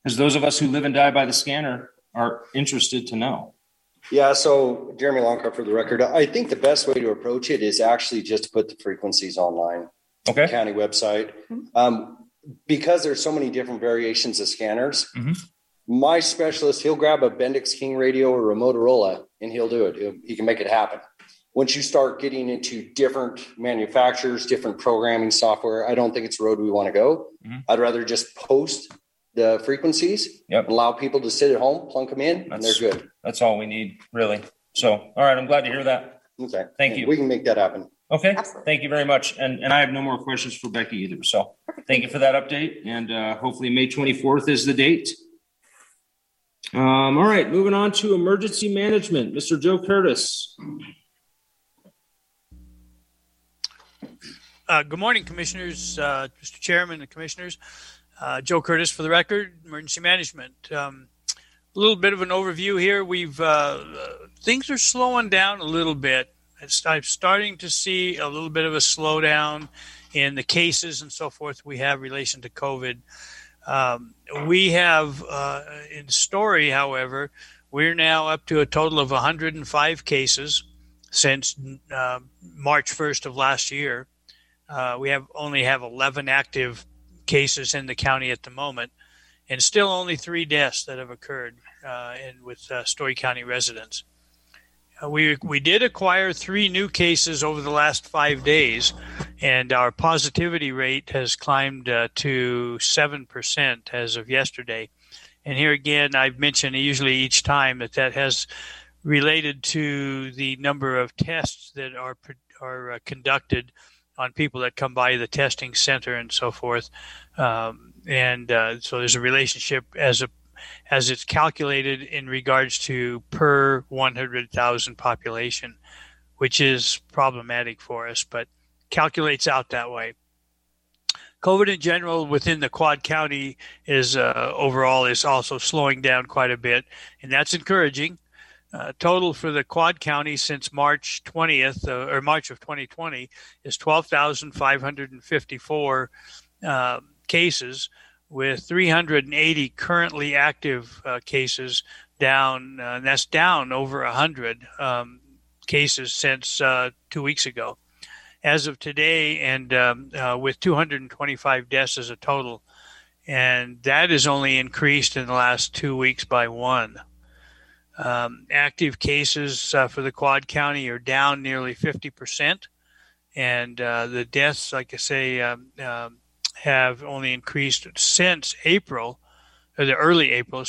As those of us who live and die by the scanner are interested to know. Yeah, so Jeremy Longcar for the record. I think the best way to approach it is actually just to put the frequencies online. Okay. County website. Because there's so many different variations of scanners, my specialist, he'll grab a Bendix King radio or a Motorola and he'll do it. He can make it happen. Once you start getting into different manufacturers, different programming software, I don't think it's the road we want to go. I'd rather just post the frequencies, allow people to sit at home, plunk them in, and they're good. That's all we need, really. So, all right, I'm glad to hear that. Okay. Thank you. We can make that happen. Okay. Absolutely. Thank you very much. And I have no more questions for Becky either. So thank you for that update. And hopefully May 24th is the date. All right, moving on to emergency management. Mr. Joe Curtis. Good morning, Commissioners, Mr. Chairman and Commissioners. Joe Curtis for the record, emergency management. A little bit of an overview here. Things are slowing down a little bit. I'm starting to see a little bit of a slowdown in the cases and so forth we have in relation to COVID. We have, in Story, however, we're now up to a total of 105 cases since March 1st of last year. We only have 11 active cases in the county at the moment, and still only 3 deaths that have occurred with Story County residents. We did acquire 3 new cases over the last 5 days, and our positivity rate has climbed to 7% as of yesterday. And here again, I've mentioned usually each time that has related to the number of tests that are conducted on people that come by the testing center and so forth. So there's a relationship as it's calculated in regards to per 100,000 population, which is problematic for us, but calculates out that way. COVID in general within the Quad County is overall is also slowing down quite a bit, and that's encouraging. Total for the Quad County since March 20th or March of 2020 is 12,554 cases, with 380 currently active cases down. And that's down over 100 cases since 2 weeks ago. As of today, and with 225 deaths as a total, and that is only increased in the last 2 weeks by 1. Active cases for the Quad County are down nearly 50%, and the deaths, like I say, have only increased since April, or the early April,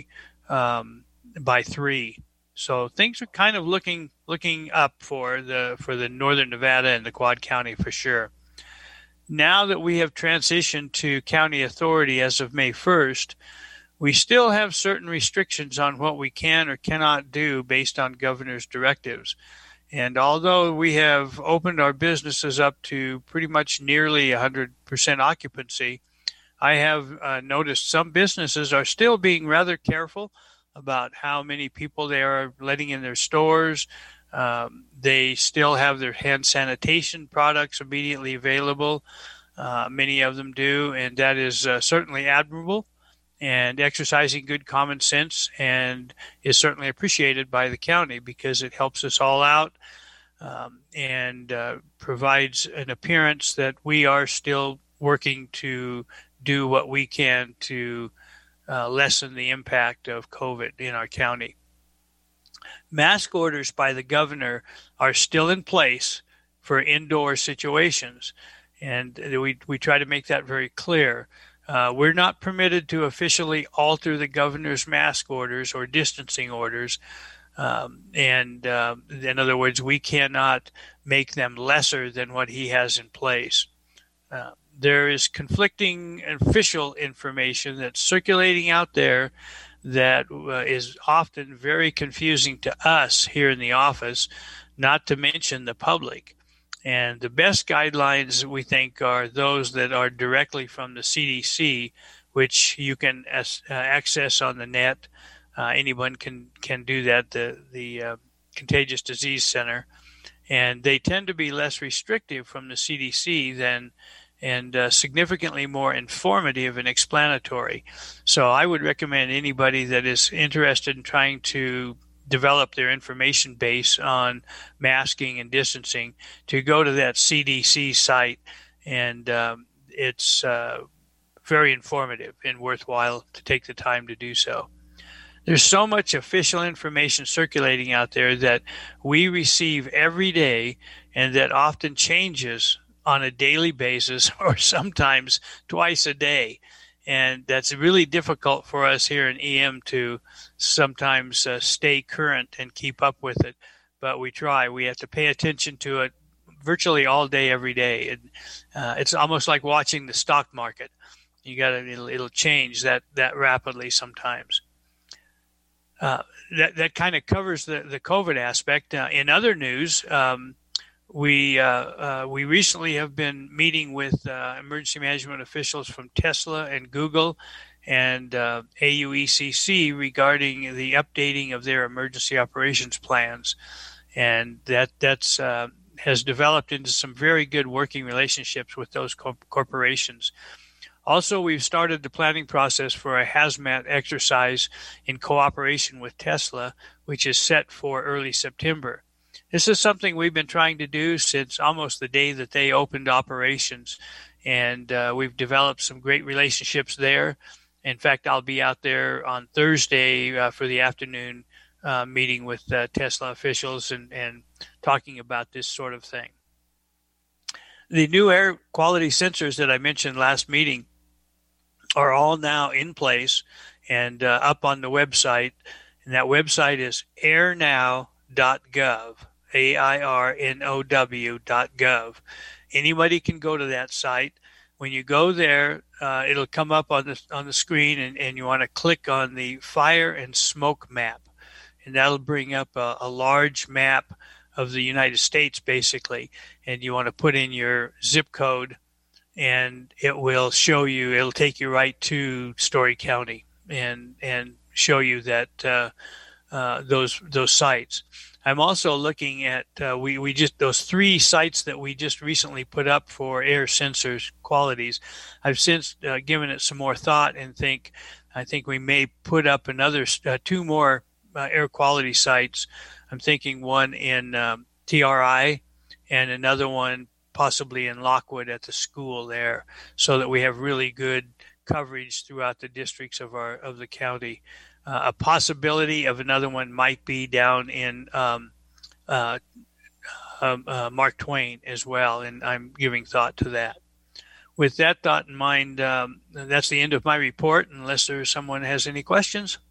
by 3. So things are kind of looking up for the Northern Nevada and the Quad County for sure. Now that we have transitioned to county authority as of May 1st, we still have certain restrictions on what we can or cannot do based on governor's directives. And although we have opened our businesses up to pretty much nearly 100% occupancy, I have noticed some businesses are still being rather careful about how many people they are letting in their stores. They still have their hand sanitation products immediately available. Many of them do, and that is certainly admirable and exercising good common sense, and is certainly appreciated by the county because it helps us all out and provides an appearance that we are still working to do what we can to lessen the impact of COVID in our county. Mask orders by the governor are still in place for indoor situations, and we try to make that very clear. We're not permitted to officially alter the governor's mask orders or distancing orders. In other words, we cannot make them lesser than what he has in place. There is conflicting official information that's circulating out there that is often very confusing to us here in the office, not to mention the public. And the best guidelines, we think, are those that are directly from the CDC, which you can access on the net. Anyone can do that, the Contagious Disease Center. And they tend to be less restrictive from the CDC than and significantly more informative and explanatory. So I would recommend anybody that is interested in trying to develop their information base on masking and distancing to go to that CDC site, and it's very informative and worthwhile to take the time to do so. There's so much official information circulating out there that we receive every day and that often changes on a daily basis or sometimes twice a day. And that's really difficult for us here in EM to sometimes stay current and keep up with it. But we try. We have to pay attention to it virtually all day, every day. It's almost like watching the stock market. You got to, it'll change that rapidly sometimes. That kind of covers the COVID aspect. In other news, we recently have been meeting with emergency management officials from Tesla and Google and AUECC regarding the updating of their emergency operations plans, and that's has developed into some very good working relationships with those corporations. Also, we've started the planning process for a hazmat exercise in cooperation with Tesla, which is set for early September. This is something we've been trying to do since almost the day that they opened operations, and we've developed some great relationships there. In fact, I'll be out there on Thursday for the afternoon meeting with Tesla officials and talking about this sort of thing. The new air quality sensors that I mentioned last meeting are all now in place and up on the website. And that website is airnow.gov, AIRNOW.gov. Anybody can go to that site. When you go there, it'll come up on the screen, and you want to click on the fire and smoke map. And that'll bring up a large map of the United States, basically. And you want to put in your zip code, and it will show you, it'll take you right to Story County and show you that those sites. I'm also looking at we just those 3 sites that we just recently put up for air sensors qualities. I've since given it some more thought and I think we may put up another 2 more air quality sites. I'm thinking one in TRI and another one possibly in Lockwood at the school there, so that we have really good coverage throughout the districts of the county. A possibility of another one might be down in Mark Twain as well, and I'm giving thought to that. With that thought in mind, that's the end of my report, unless there's someone has any questions.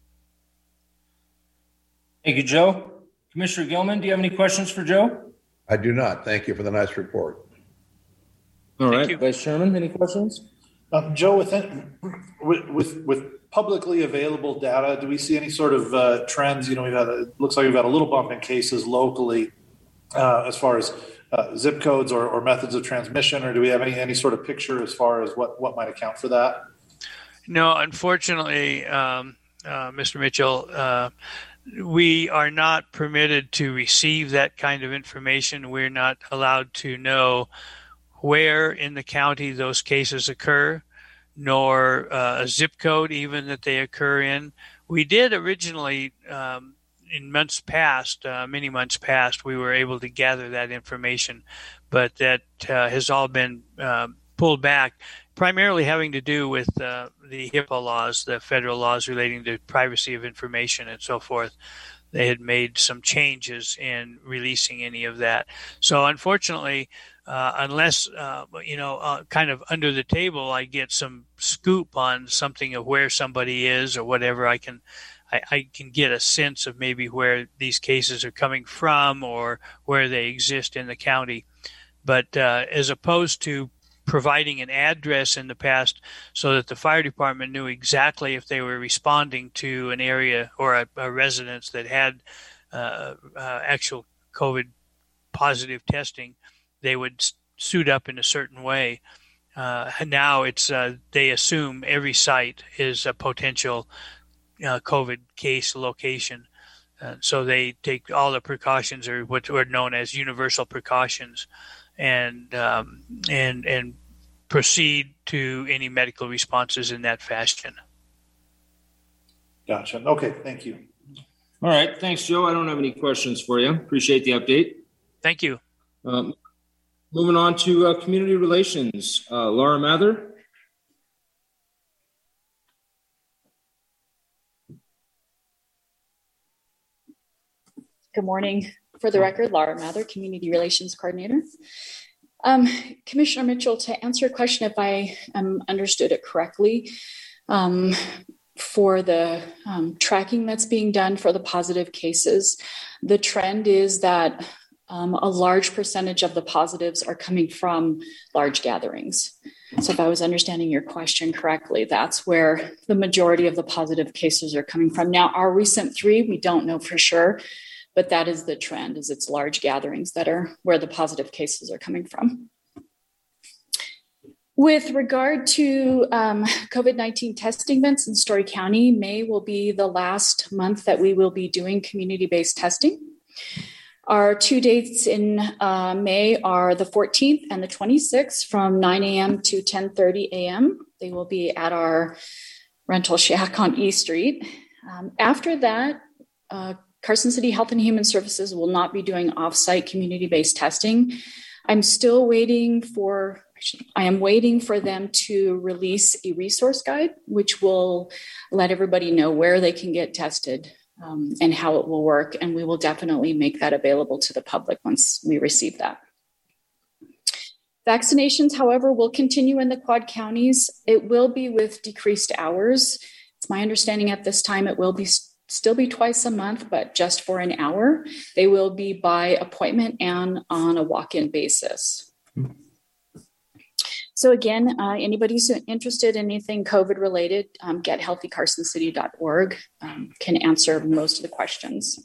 Thank you, Joe. Commissioner Gilman, do you have any questions for Joe? I do not. Thank you for the nice report. All right, Vice Chairman, any questions? Joe, with publicly available data, do we see any sort of trends? It looks like we've had a little bump in cases locally as far as zip codes or methods of transmission, or do we have any sort of picture as far as what might account for that? No, unfortunately, Mr. Mitchell, we are not permitted to receive that kind of information. We're not allowed to know where in the county those cases occur, nor a zip code even that they occur in. We did originally, in months past, many months past, we were able to gather that information, but that has all been pulled back, primarily having to do with the HIPAA laws, the federal laws relating to privacy of information and so forth. They had made some changes in releasing any of that. So unfortunately, unless, kind of under the table, I get some scoop on something of where somebody is or whatever, I can get a sense of maybe where these cases are coming from or where they exist in the county. But as opposed to providing an address in the past so that the fire department knew exactly if they were responding to an area or a residence that had actual COVID positive testing, they would suit up in a certain way. Now it's they assume every site is a potential COVID case location. So they take all the precautions, or what are known as universal precautions, and proceed to any medical responses in that fashion. Gotcha. Okay, thank you. All right. Thanks, Joe. I don't have any questions for you. Appreciate the update. Thank you. Moving on to community relations. Laura Mather. Good morning. For the record, Laura Mather, Community Relations Coordinator. Commissioner Mitchell, to answer your question, if I understood it correctly, for the tracking that's being done for the positive cases, the trend is that a large percentage of the positives are coming from large gatherings. So if I was understanding your question correctly, that's where the majority of the positive cases are coming from. Now, our recent 3, we don't know for sure, but that is the trend, is it's large gatherings that are where the positive cases are coming from. With regard to COVID-19 testing events in Story County, May will be the last month that we will be doing community-based testing. Our 2 dates in May are the 14th and the 26th from 9 a.m. to 10:30 a.m. They will be at our rental shack on E Street. After that, Carson City Health and Human Services will not be doing off-site community-based testing. I am waiting for them to release a resource guide, which will let everybody know where they can get tested and how it will work. And we will definitely make that available to the public once we receive that. Vaccinations, however, will continue in the Quad Counties. It will be with decreased hours. It's my understanding at this time it will still be twice a month, but just for an hour. They will be by appointment and on a walk-in basis. So again, anybody who's interested in anything COVID related, gethealthycarsoncity.org can answer most of the questions.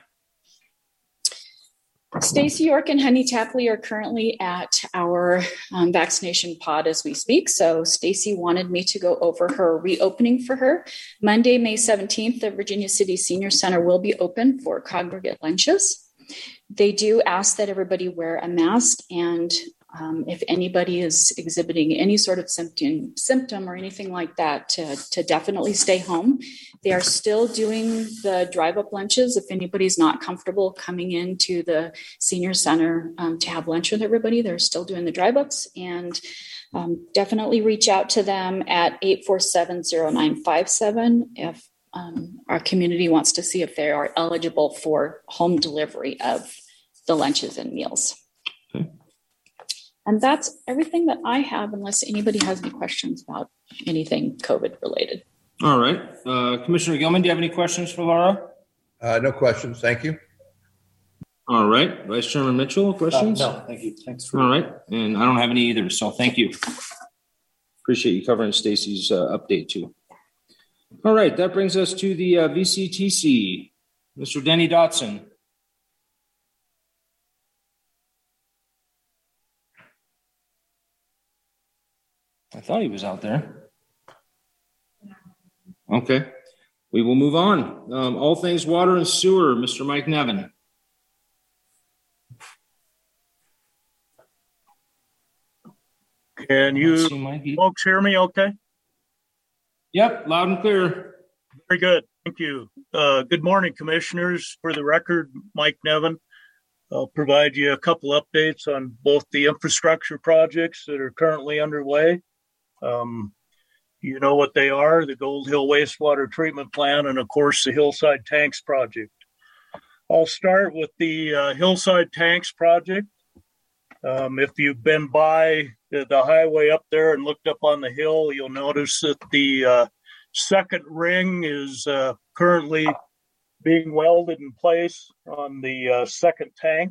Stacy York and Honey Tapley are currently at our vaccination pod as we speak. So Stacy wanted me to go over her reopening for her. Monday, May 17th, the Virginia City Senior Center will be open for congregate lunches. They do ask that everybody wear a mask, and if anybody is exhibiting any sort of symptom or anything like that, to definitely stay home. They are still doing the drive-up lunches. If anybody's not comfortable coming into the senior center to have lunch with everybody, they're still doing the drive-ups, and definitely reach out to them at 847-0957 if our community wants to see if they are eligible for home delivery of the lunches and meals. Okay. And that's everything that I have, unless anybody has any questions about anything COVID related. All right. Commissioner Gilman, do you have any questions for Laura? No questions. Thank you. All right. Vice Chairman Mitchell, questions? No, thank you. Thanks. All right. And I don't have any either, so thank you. Appreciate you covering Stacy's update too. All right. That brings us to the VCTC. Mr. Denny Dotson. I thought he was out there. Okay. We will move on. All things water and sewer, Mr. Mike Nevin. Can you folks hear me okay? Yep, loud and clear. Very good. Thank you. Good morning, commissioners. For the record, Mike Nevin. I'll provide you a couple updates on both the infrastructure projects that are currently underway. You know what they are, the Gold Hill Wastewater Treatment Plant and, of course, the Hillside Tanks Project. I'll start with the Hillside Tanks Project. If you've been by the highway up there and looked up on the hill, you'll notice that the second ring is currently being welded in place on the second tank.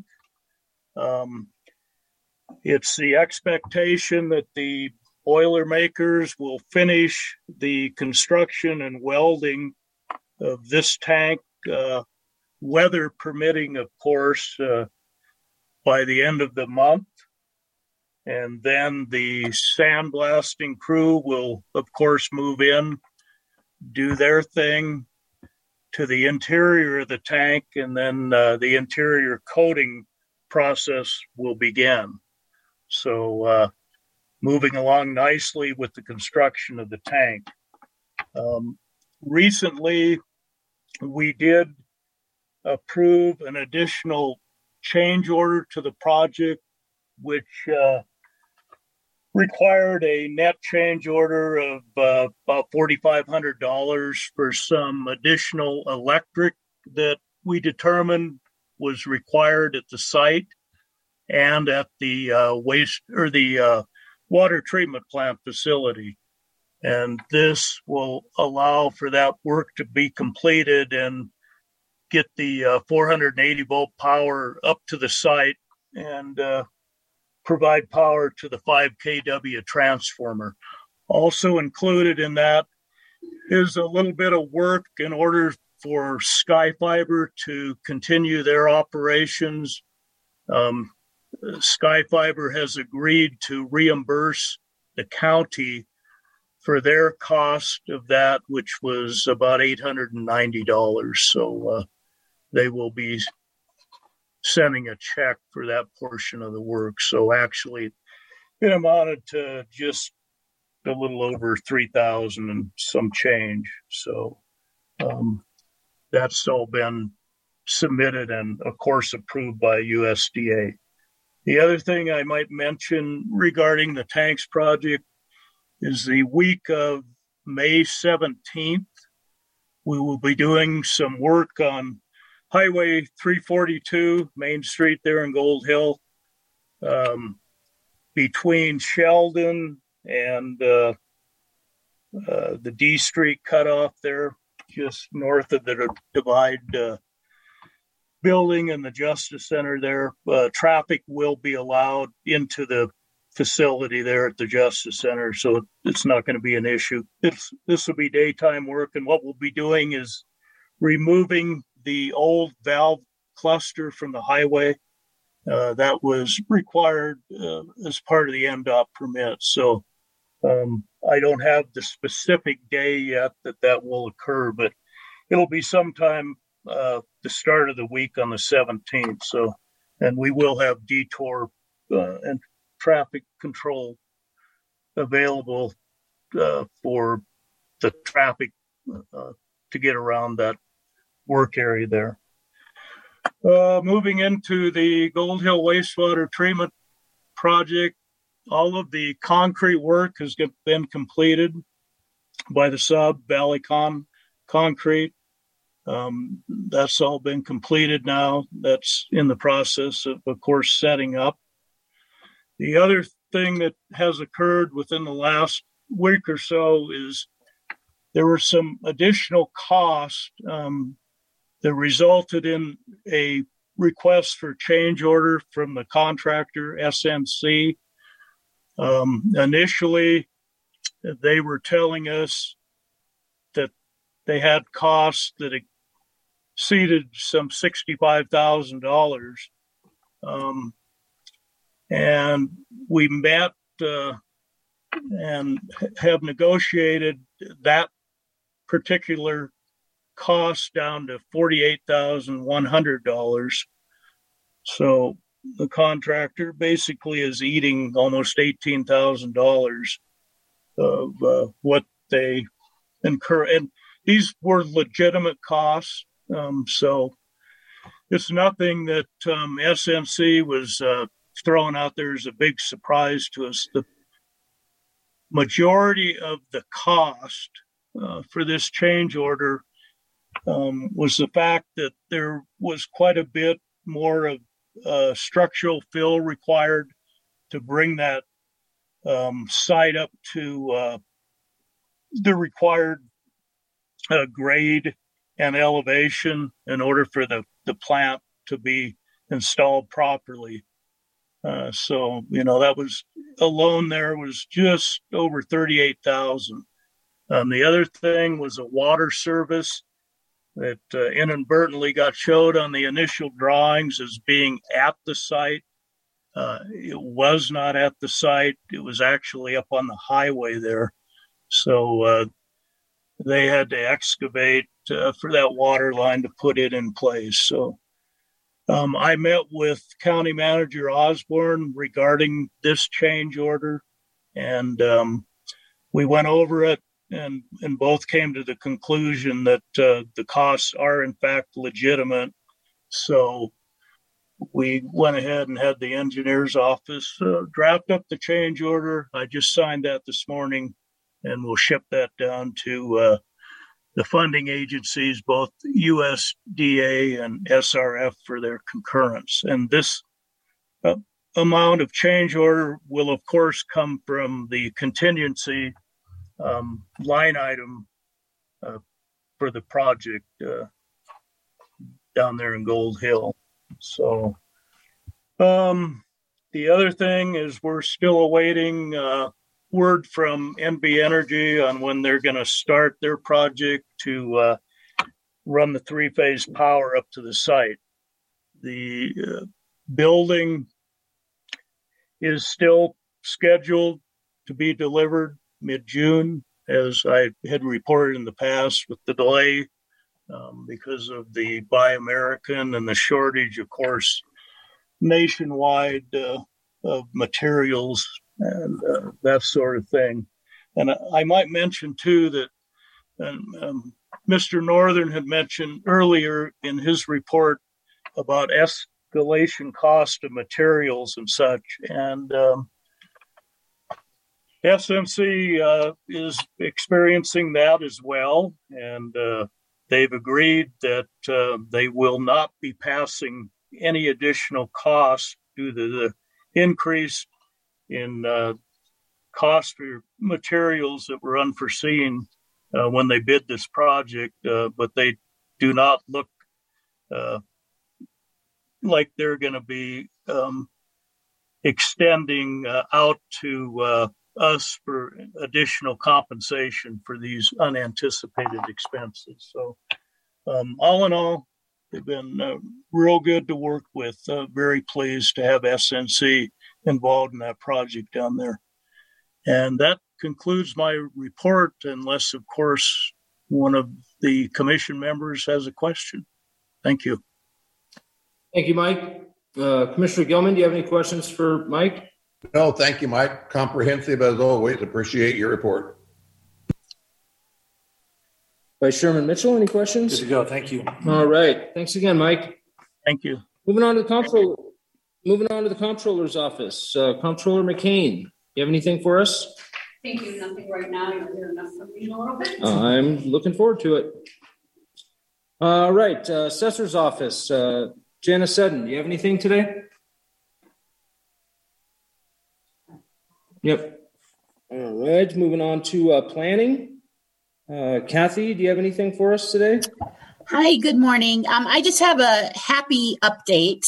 It's the expectation that the Boilermakers will finish the construction and welding of this tank, weather permitting, of course, by the end of the month. And then the sandblasting crew will, of course, move in, do their thing to the interior of the tank, and then the interior coating process will begin. So moving along nicely with the construction of the tank. Recently, we did approve an additional change order to the project, which required a net change order of about $4,500 for some additional electric that we determined was required at the site and at the water treatment plant facility. And this will allow for that work to be completed and get the 480 volt power up to the site and provide power to the 5 kW transformer. Also included in that is a little bit of work in order for Sky Fiber to continue their operations. Sky Fiber has agreed to reimburse the county for their cost of that, which was about $890. So they will be sending a check for that portion of the work. So actually it amounted to just a little over 3,000 and some change. So that's all been submitted and of course approved by USDA. The other thing I might mention regarding the tanks project is the week of May 17th, we will be doing some work on Highway 342, Main Street there in Gold Hill, between Sheldon and the D Street cutoff there, just north of the Divide building and the Justice Center there. Traffic will be allowed into the facility there at the Justice Center, so it's not going to be an issue. This will be daytime work, and what we'll be doing is removing the old valve cluster from the highway that was required as part of the MDOT permit. So I don't have the specific day yet that will occur, but it'll be sometime the start of the week on the 17th. So, and we will have detour and traffic control available for the traffic to get around that work area there. Moving into the Gold Hill wastewater treatment project, all of the concrete work has been completed by the sub Valley Concrete. That's all been completed now. That's in the process of course, setting up. The other thing that has occurred within the last week or so is there were some additional costs that resulted in a request for change order from the contractor, SNC. Initially, they were telling us that they had costs that exceeded some $65,000. And we met and have negotiated that particular cost down to $48,100. So the contractor basically is eating almost $18,000 of what they incur. And these were legitimate costs. So it's nothing that SNC was throwing out there as a big surprise to us. The majority of the cost for this change order was the fact that there was quite a bit more of structural fill required to bring that site up to the required grade and elevation in order for the plant to be installed properly. So, that was alone there was just over $38,000. The other thing was a water service that inadvertently got showed on the initial drawings as being at the site. It was not at the site. It was actually up on the highway there. So they had to excavate for that water line to put it in place. So I met with County Manager Osborne regarding this change order, And we went over it and both came to the conclusion that the costs are in fact legitimate. So we went ahead and had the engineer's office draft up the change order. I just signed that this morning, and we'll ship that down to the funding agencies, both USDA and SRF, for their concurrence. And this amount of change order will, of course, come from the contingency line item for the project down there in Gold Hill. So the other thing is we're still awaiting word from NB Energy on when they're going to start their project to run the three-phase power up to the site. The building is still scheduled to be delivered mid-June, as I had reported in the past, with the delay because of the Buy American and the shortage, of course, nationwide of materials and that sort of thing. And I might mention, too, that Mr. Northern had mentioned earlier in his report about escalation cost of materials and such. And SNC is experiencing that as well. And they've agreed that they will not be passing any additional costs due to the increase in cost for materials that were unforeseen when they bid this project, but they do not look like they're going to be extending out to us for additional compensation for these unanticipated expenses. So all in all, they've been real good to work with. Very pleased to have SNC involved in that project down there. And that concludes my report, unless, of course, one of the commission members has a question. Thank you. Thank you, Mike. Commissioner Gilman, do you have any questions for Mike? No, thank you, Mike. Comprehensive as always. Appreciate your report. Vice Chairman Mitchell, any questions? Good to go. Thank you. All right. Thanks again, Mike. Thank you. Moving on to the comptroller's office. Comptroller McCain, you have anything for us? Thank you. Nothing right now. You'll hear enough from me in a little bit. I'm looking forward to it. All right. Assessor's office. Janice Seddon, do you have anything today? Yep. All right. Moving on to planning. Kathy, do you have anything for us today? Hi, good morning. I just have a happy update.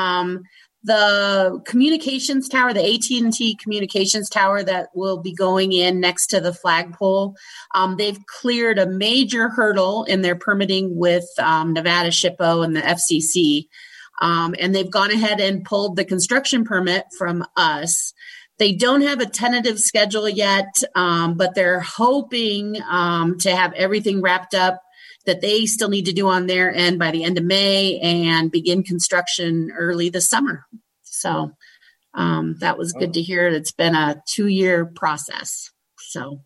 The communications tower, the AT&T communications tower that will be going in next to the flagpole, they've cleared a major hurdle in their permitting with Nevada SHPO and the FCC. And they've gone ahead and pulled the construction permit from us. They don't have a tentative schedule yet, but they're hoping to have everything wrapped up that they still need to do on their end by the end of May and begin construction early this summer. So that was good to hear. It's been a 2-year process. So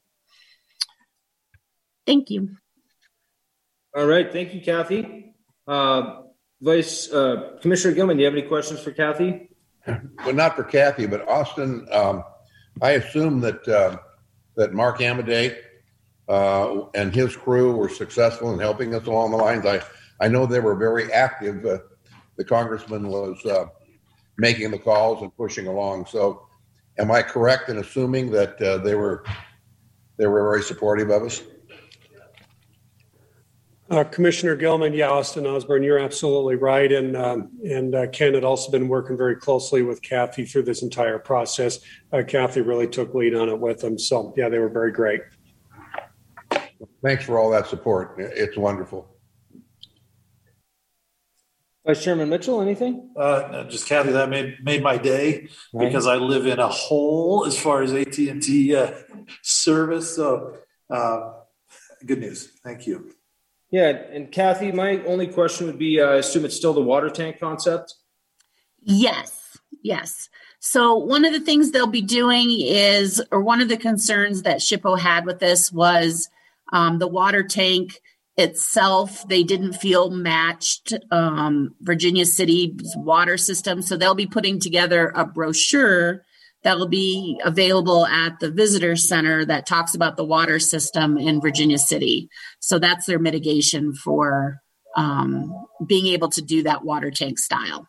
thank you. All right. Thank you, Kathy. Commissioner Gilman, do you have any questions for Kathy? Well, not for Kathy, but Austin. I assume that Mark Amadei and his crew were successful in helping us along the lines. I know they were very active. The congressman was making the calls and pushing along. So, am I correct in assuming that they were very supportive of us? Commissioner Gilman, Austin Osborne, you're absolutely right. And Ken had also been working very closely with Kathy through this entire process. Kathy really took lead on it with them. So, they were very great. Thanks for all that support. It's wonderful. Vice Chairman Mitchell, anything? Just Kathy, that made my day because I live in a hole as far as AT&T service. So good news. Thank you. Yeah, and Kathy, my only question would be, I assume it's still the water tank concept? Yes. So one of the things they'll be doing is, or one of the concerns that SHPO had with this was the water tank itself. They didn't feel matched Virginia City's water system. So they'll be putting together a brochure that will be available at the visitor center that talks about the water system in Virginia City. So that's their mitigation for being able to do that water tank style.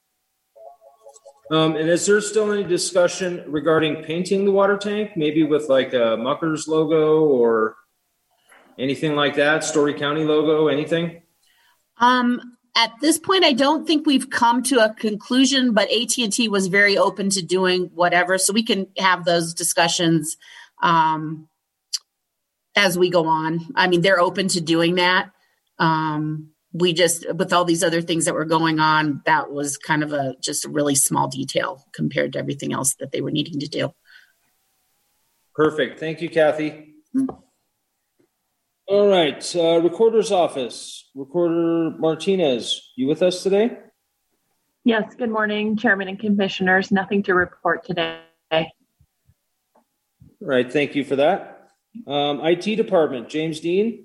And is there still any discussion regarding painting the water tank, maybe with like a Muckers logo or anything like that, Story County logo, anything? At this point, I don't think we've come to a conclusion, but AT&T was very open to doing whatever, so we can have those discussions as we go on. I mean, they're open to doing that. We just, with all these other things that were going on, that was kind of just a really small detail compared to everything else that they were needing to do. Perfect. Thank you, Kathy. All right. Recorder's office. Recorder Martinez, you with us today? Yes. Good morning, Chairman and Commissioners. Nothing to report today. All right. Thank you for that. IT Department, James Dean.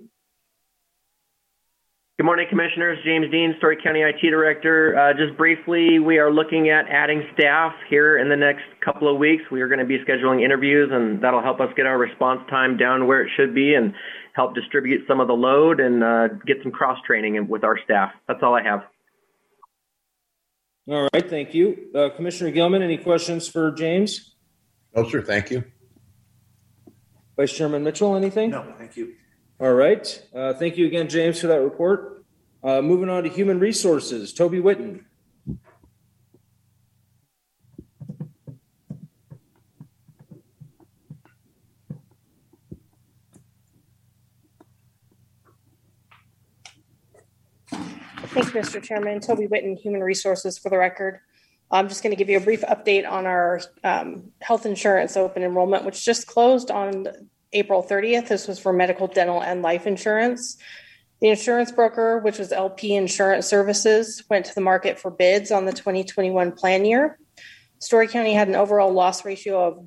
Good morning, Commissioners. James Dean, Story County IT Director. Just briefly, we are looking at adding staff here in the next couple of weeks. We are going to be scheduling interviews, and that'll help us get our response time down where it should be and help distribute some of the load and get some cross-training with our staff. That's all I have. All right. Thank you. Commissioner Gilman, any questions for James? No, sir. Thank you. Vice Chairman Mitchell, anything? No, thank you. All right. Thank you again, James, for that report. Moving on to Human Resources, Toby Whitten. Thank you, Mr. Chairman. Toby Whitten, Human Resources for the record. I'm just going to give you a brief update on our health insurance open enrollment, which just closed on April 30th. This was for medical, dental, and life insurance. The insurance broker, which was LP Insurance Services, went to the market for bids on the 2021 plan year. Story County had an overall loss ratio of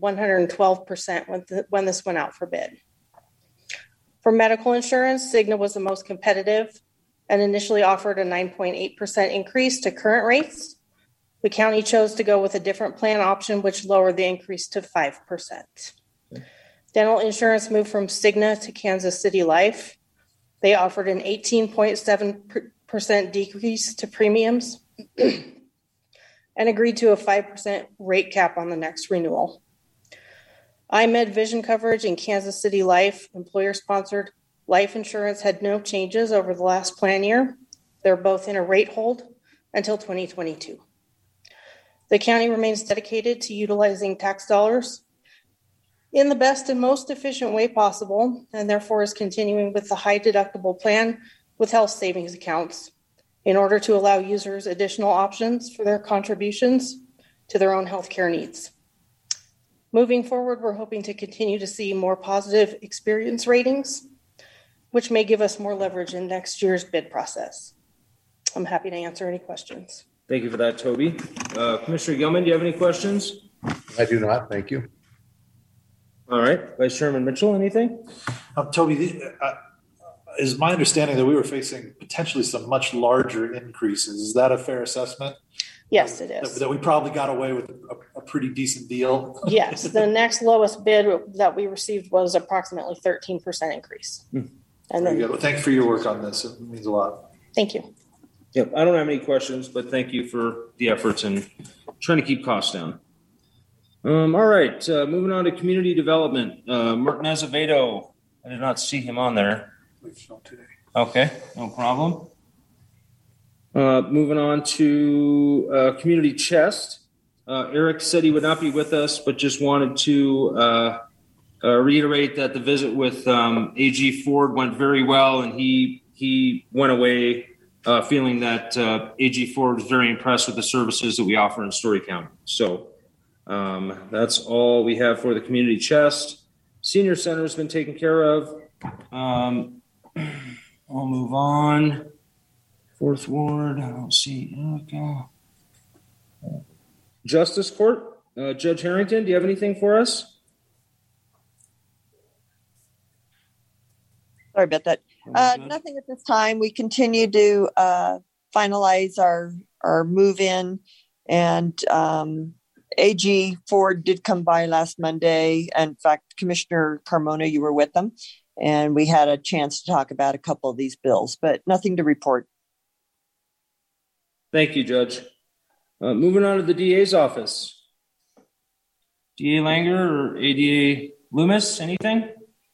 112% when this went out for bid. For medical insurance, Cigna was the most competitive and initially offered a 9.8% increase to current rates. The county chose to go with a different plan option, which lowered the increase to 5%. Dental insurance moved from Cigna to Kansas City Life. They offered an 18.7% decrease to premiums and agreed to a 5% rate cap on the next renewal. iMed vision coverage in Kansas City Life, employer-sponsored life insurance, had no changes over the last plan year. They're both in a rate hold until 2022. The county remains dedicated to utilizing tax dollars in the best and most efficient way possible, and therefore is continuing with the high deductible plan with health savings accounts in order to allow users additional options for their contributions to their own healthcare needs. Moving forward, we're hoping to continue to see more positive experience ratings, which may give us more leverage in next year's bid process. I'm happy to answer any questions. Thank you for that, Toby. Commissioner Gilman, do you have any questions? I do not. Thank you. All right. Vice Chairman Mitchell, anything? Toby, is my understanding that we were facing potentially some much larger increases. Is that a fair assessment? Yes, it is. That we probably got away with a pretty decent deal? Yes. The next lowest bid that we received was approximately 13% increase. And Very good. Well, thanks for your work on this. It means a lot. Thank you. Yep. I don't have any questions, but thank you for the efforts in trying to keep costs down. All right. Moving on to community development. Martin Azevedo. I did not see him on there. Okay. No problem. Moving on to community chest. Eric said he would not be with us, but just wanted to reiterate that the visit with AG Ford went very well, and he went away feeling that AG Ford was very impressed with the services that we offer in Story County. So that's all we have for the community chest. Senior Center has been taken care of. I'll move on. Fourth Ward. I don't see. Okay. Justice Court. Judge Harrington, do you have anything for us? Sorry about that. Nothing at this time. We continue to finalize our move-in, and AG Ford did come by last Monday. In fact, Commissioner Carmona, you were with them, and we had a chance to talk about a couple of these bills, but nothing to report. Thank you, Judge. Moving on to the DA's office. DA Langer or ADA Loomis, anything?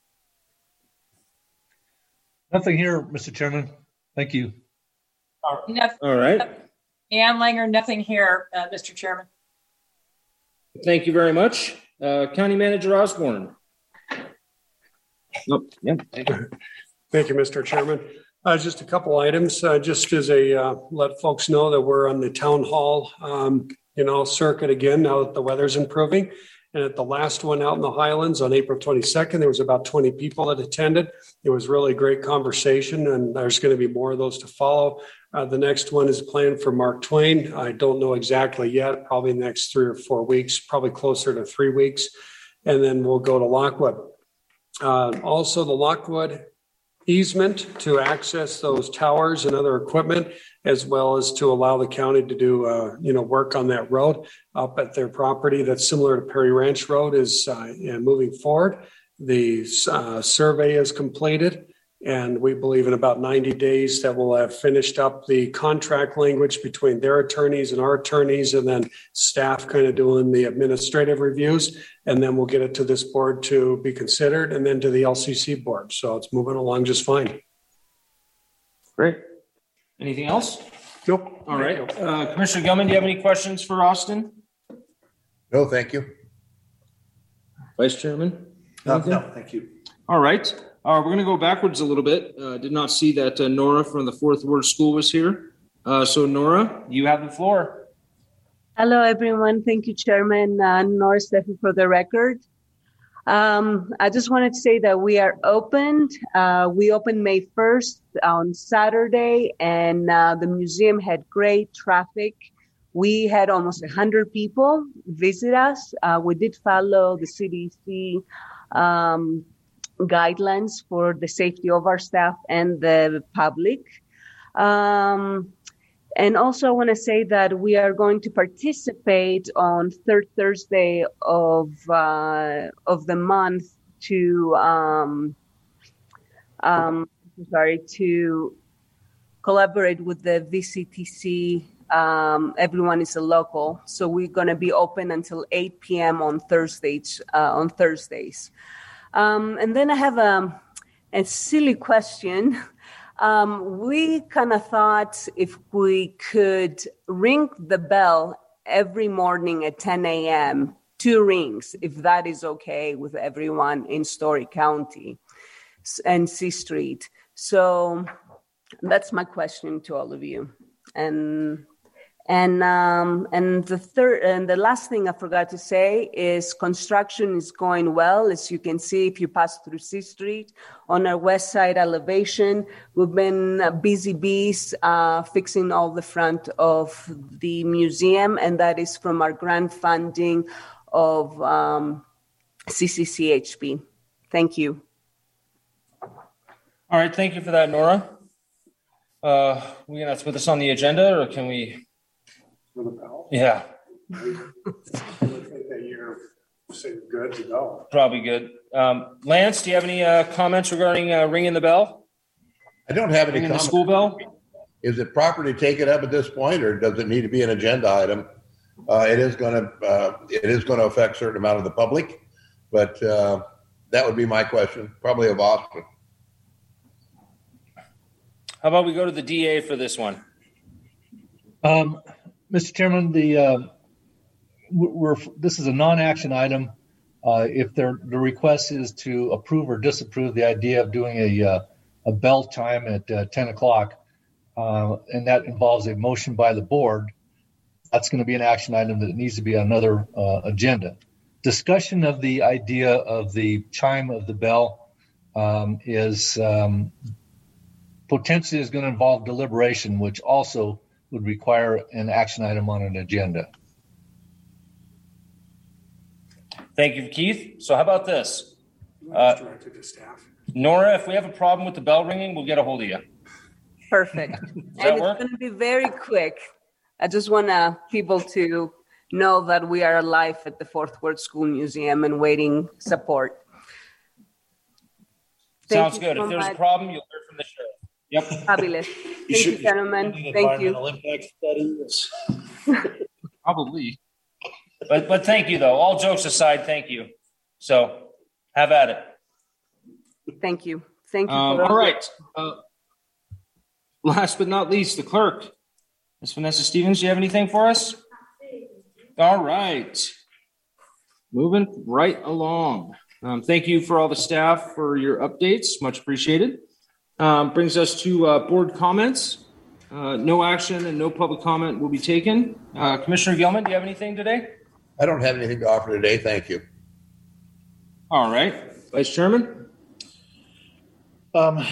Nothing here, Mr. Chairman. Thank you. Nothing. All right. Ann Langer, nothing here, Mr. Chairman. Thank you very much. County Manager Osborne. Thank you, Mr. Chairman. Just a couple items, just as let folks know that we're on the town hall, circuit again, now that the weather's improving. And at the last one out in the Highlands on April 22nd, there was about 20 people that attended. It was really a great conversation, and there's going to be more of those to follow. The next one is planned for Mark Twain. I don't know exactly yet, probably the next 3 or 4 weeks, probably closer to 3 weeks. And then we'll go to Lockwood. Also, the Lockwood easement to access those towers and other equipment, as well as to allow the county to do, work on that road up at their property that's similar to Perry Ranch Road is moving forward. The survey is completed, and we believe in about 90 days that we'll have finished up the contract language between their attorneys and our attorneys, and then staff kind of doing the administrative reviews. And then we'll get it to this board to be considered, and then to the LCC board. So it's moving along just fine. Great. Anything else? Nope. All right. Commissioner Gilman, do you have any questions for Austin? No, thank you. Vice Chairman? No, thank you. All right. We're going to go backwards a little bit. Did not see that Nora from the Fourth Ward School was here. So Nora, you have the floor. Hello, everyone. Thank you, Chairman. Nora Steffi for the record. I just wanted to say that we are opened. We opened May 1st on Saturday, and the museum had great traffic. We had almost 100 people visit us. We did follow the CDC guidelines for the safety of our staff and the public. And also I want to say that we are going to participate on third Thursday of the month to collaborate with the VCTC. Everyone is a local, so we're going to be open until 8 p.m. on Thursdays. And then I have a silly question. We kind of thought if we could ring the bell every morning at 10 a.m., 2 rings, if that is okay with everyone in Story County and C Street. So that's my question to all of you. And the last thing I forgot to say is construction is going well. As you can see, if you pass through C Street on our west side elevation, we've been busy bees fixing all the front of the museum, and that is from our grant funding of CCCHP. Thank you. All right, thank you for that, Nora. We're gonna put this on the agenda, or can we? Yeah. I think that you're good to go. Probably good. Lance, do you have any comments regarding ringing the bell? I don't have any ringing comments. The school bell? Is it proper to take it up at this point, or does it need to be an agenda item? It is going to affect a certain amount of the public, but that would be my question, probably of Austin. How about we go to the DA for this one? Mr. Chairman, this is a non-action item. If the request is to approve or disapprove the idea of doing a bell time at 10 o'clock, and that involves a motion by the board, that's going to be an action item that needs to be on another agenda. Discussion of the idea of the chime of the bell is potentially is going to involve deliberation, which also would require an action item on an agenda. Thank you, Keith. So how about this? Directed to staff. Nora, if we have a problem with the bell ringing, we'll get a hold of you. Perfect. that And work? it's going to be very quick. I just want people to know that we are alive at the Fourth Ward School Museum and waiting support. Thank Sounds you good. so If there's a much. problem, you'll hear from the sheriff. Yep. Fabulous. Thank you, gentlemen. Thank you. Impact studies. Probably. But thank you, though. All jokes aside, thank you. So have at it. Thank you. Thank you. All right. Last but not least, the clerk. Ms. Vanessa Stevens, do you have anything for us? All right. Moving right along. Thank you for all the staff for your updates. Much appreciated. Brings us to board comments. No action and no public comment will be taken. Commissioner Gilman, do you have anything today? I don't have anything to offer today. Thank you. All right. Vice Chairman? I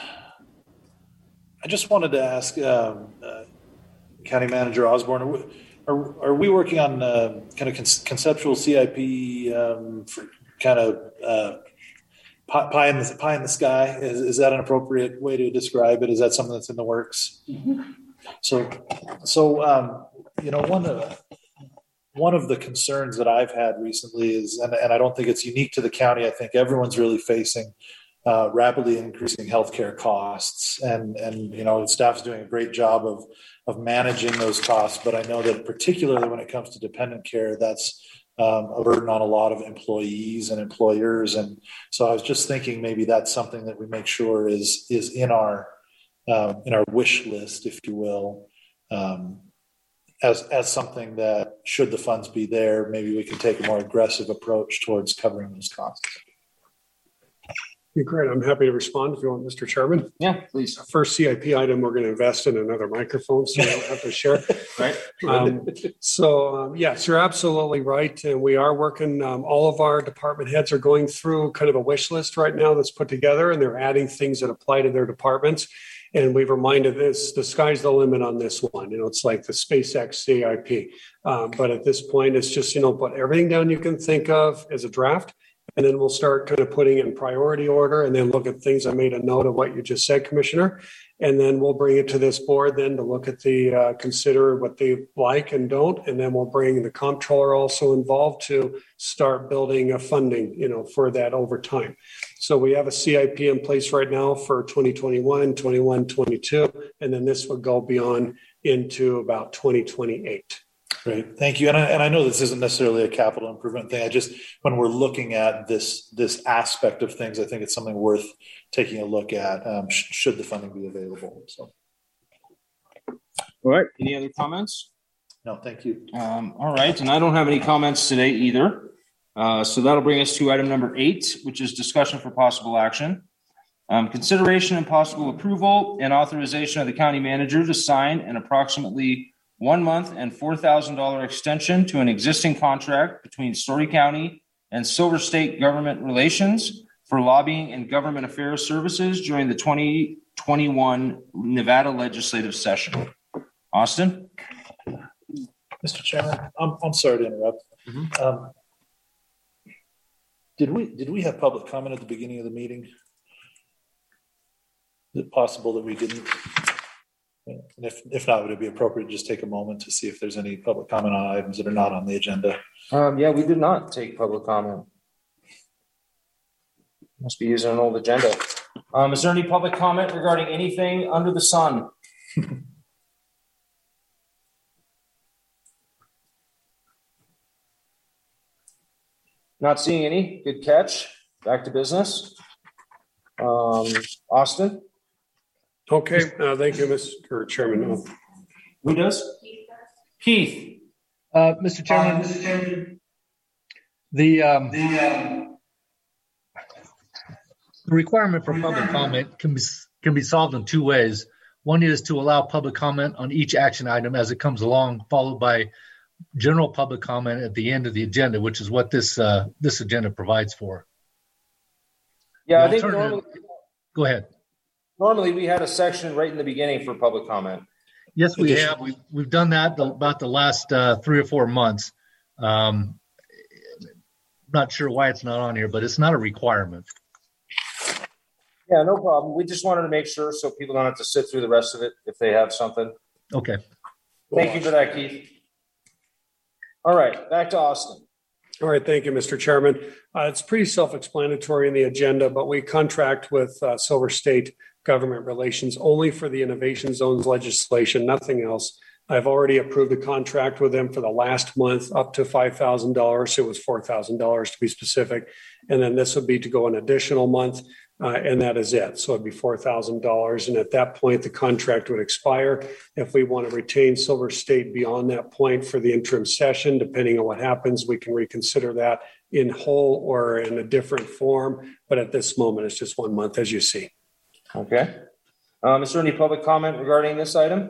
just wanted to ask County Manager Osborne, are we working on kind of conceptual CIP for kind of pie in the sky? Is that an appropriate way to describe it? Is that something that's in the works? Mm-hmm. So one of the concerns that I've had recently is, and I don't think it's unique to the county, I think everyone's really facing rapidly increasing healthcare costs, and staff's doing a great job of managing those costs. But I know that particularly when it comes to dependent care, that's a burden on a lot of employees and employers. And so I was just thinking maybe that's something that we make sure is in our wish list, if you will, as something that, should the funds be there, maybe we can take a more aggressive approach towards covering those costs. Great. I'm happy to respond if you want, Mr. Chairman. Yeah, please. First CIP item, we're going to invest in another microphone so we don't have to share. Right. Yes, you're absolutely right. And we are working, all of our department heads are going through kind of a wish list right now that's put together, and they're adding things that apply to their departments. And we've reminded this, the sky's the limit on this one. It's like the SpaceX CIP. But at this point, it's just, put everything down you can think of as a draft. And then we'll start kind of putting in priority order, and then look at things. I made a note of what you just said, Commissioner. And then we'll bring it to this board then to look at consider what they like and don't. And then we'll bring the comptroller also involved to start building a funding, for that over time. So we have a CIP in place right now for 2021, 21, 22, and then this would go beyond into about 2028. Great, thank you. And I know this isn't necessarily a capital improvement thing. When we're looking at this aspect of things, I think it's something worth taking a look at, should the funding be available. So, all right. Any other comments? No, thank you. All right, and I don't have any comments today either. So that'll bring us to item number 8, which is discussion for possible action. Consideration and possible approval and authorization of the county manager to sign an approximately 1 month and $4,000 extension to an existing contract between Story County and Silver State Government Relations for lobbying and government affairs services during the 2021 Nevada legislative session. Austin? Mr. Chairman, I'm sorry to interrupt. Mm-hmm. Did we have public comment at the beginning of the meeting? Is it possible that we didn't? And if not, would it be appropriate to just take a moment to see if there's any public comment on items that are not on the agenda? Yeah, we did not take public comment. Must be using an old agenda. Is there any public comment regarding anything under the sun? Not seeing any. Good catch. Back to business. Austin? Okay, thank you, Mr. Chairman. Who does? Keith. Mr. Chairman, the requirement for public comment can be solved in 2 ways. One is to allow public comment on each action item as it comes along, followed by general public comment at the end of the agenda, which is what this agenda provides for. Yeah, I think normally. Go ahead. Normally, we had a section right in the beginning for public comment. Yes, we have. We've done that about the last 3 or 4 months. not sure why it's not on here, but it's not a requirement. Yeah, no problem. We just wanted to make sure so people don't have to sit through the rest of it if they have something. Okay. Thank you for that, Keith. All right, back to Austin. All right, thank you, Mr. Chairman. It's pretty self-explanatory in the agenda, but we contract with Silver State Government Relations only for the Innovation Zones legislation, nothing else. I've already approved a contract with them for the last month up to $5,000. It was $4,000 to be specific. And then this would be to go an additional month, and that is it. So it'd be $4,000. And at that point, the contract would expire. If we want to retain Silver State beyond that point for the interim session, depending on what happens, we can reconsider that in whole or in a different form. But at this moment, it's just 1 month, as you see. Okay. Is there any public comment regarding this item?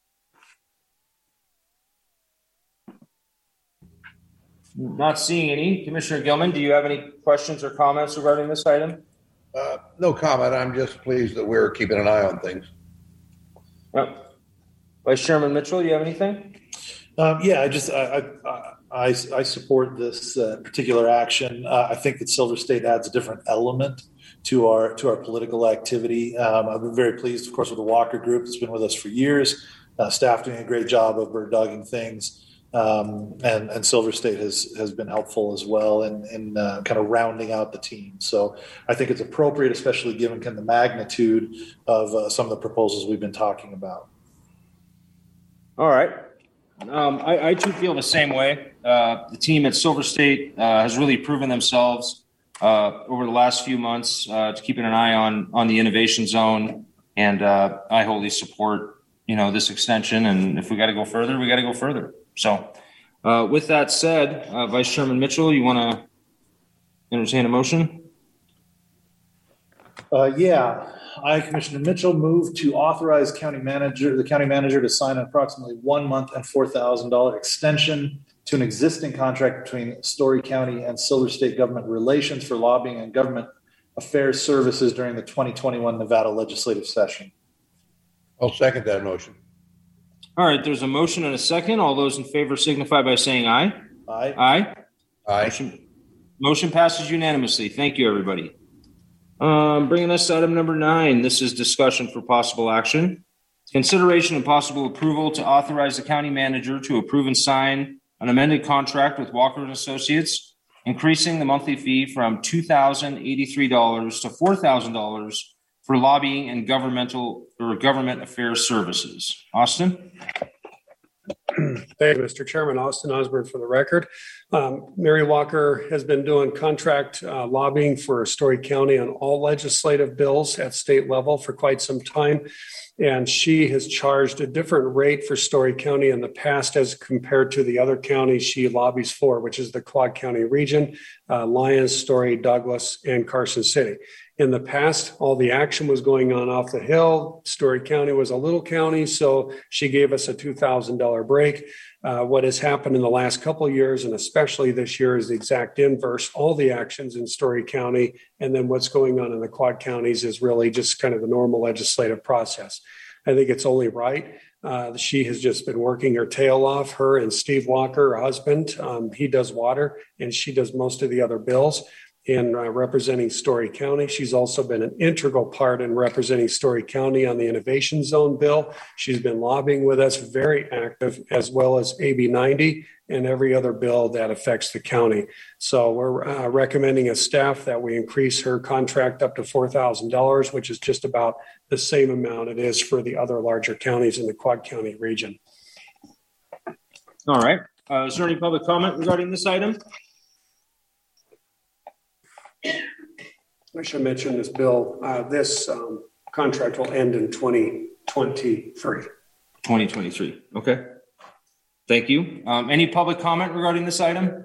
Not seeing any. Commissioner Gilman, do you have any questions or comments regarding this item? No comment. I'm just pleased that we're keeping an eye on things. Yep. Vice Chairman Mitchell, do you have anything? I support this particular action. I think that Silver State adds a different element to our political activity. I've been very pleased, of course, with the Walker Group that's been with us for years. Staff doing a great job of bird dogging things. And Silver State has been helpful as well in kind of rounding out the team. So I think it's appropriate, especially given kind of the magnitude of some of the proposals we've been talking about. All right. I too feel the same way. The team at Silver State has really proven themselves over the last few months to keeping an eye on the innovation zone. And I wholly support, this extension. And if we got to go further, we got to go further. So with that said, Vice Chairman Mitchell, you want to entertain a motion? I, Commissioner Mitchell, move to authorize the county manager to sign an approximately 1 month and $4,000 extension to an existing contract between Story County and Silver State Government Relations for lobbying and government affairs services during the 2021 Nevada legislative session. I'll second that motion. All right, there's a motion and a second. All those in favor signify by saying aye. Aye. Aye. Motion passes unanimously. Thank you, everybody. Bringing us to item number 9. This is discussion for possible action. Consideration and possible approval to authorize the county manager to approve and sign an amended contract with Walker & Associates, increasing the monthly fee from $2,083 to $4,000 for lobbying and government affairs services. Austin? Thank you, Mr. Chairman. Austin Osborne for the record. Mary Walker has been doing contract lobbying for Story County on all legislative bills at state level for quite some time. And she has charged a different rate for Story County in the past as compared to the other counties she lobbies for, which is the Quad County region, Lyons, Story, Douglas, and Carson City. In the past, all the action was going on off the hill. Story County was a little county, so she gave us a $2,000 break. What has happened in the last couple of years, and especially this year, is the exact inverse. All the actions in Story County and then what's going on in the Quad Counties is really just kind of the normal legislative process. I think it's only right. She has just been working her tail off, her and Steve Walker, her husband. He does water, and she does most of the other bills. In representing Story County. She's also been an integral part in representing Story County on the Innovation Zone bill. She's been lobbying with us, very active, as well as AB 90 and every other bill that affects the county. So we're recommending as staff that we increase her contract up to $4,000, which is just about the same amount it is for the other larger counties in the Quad County region. All right. Is there any public comment regarding this item? I should mention this bill. This contract will end in 2023. 2023. Okay. Thank you. Any public comment regarding this item?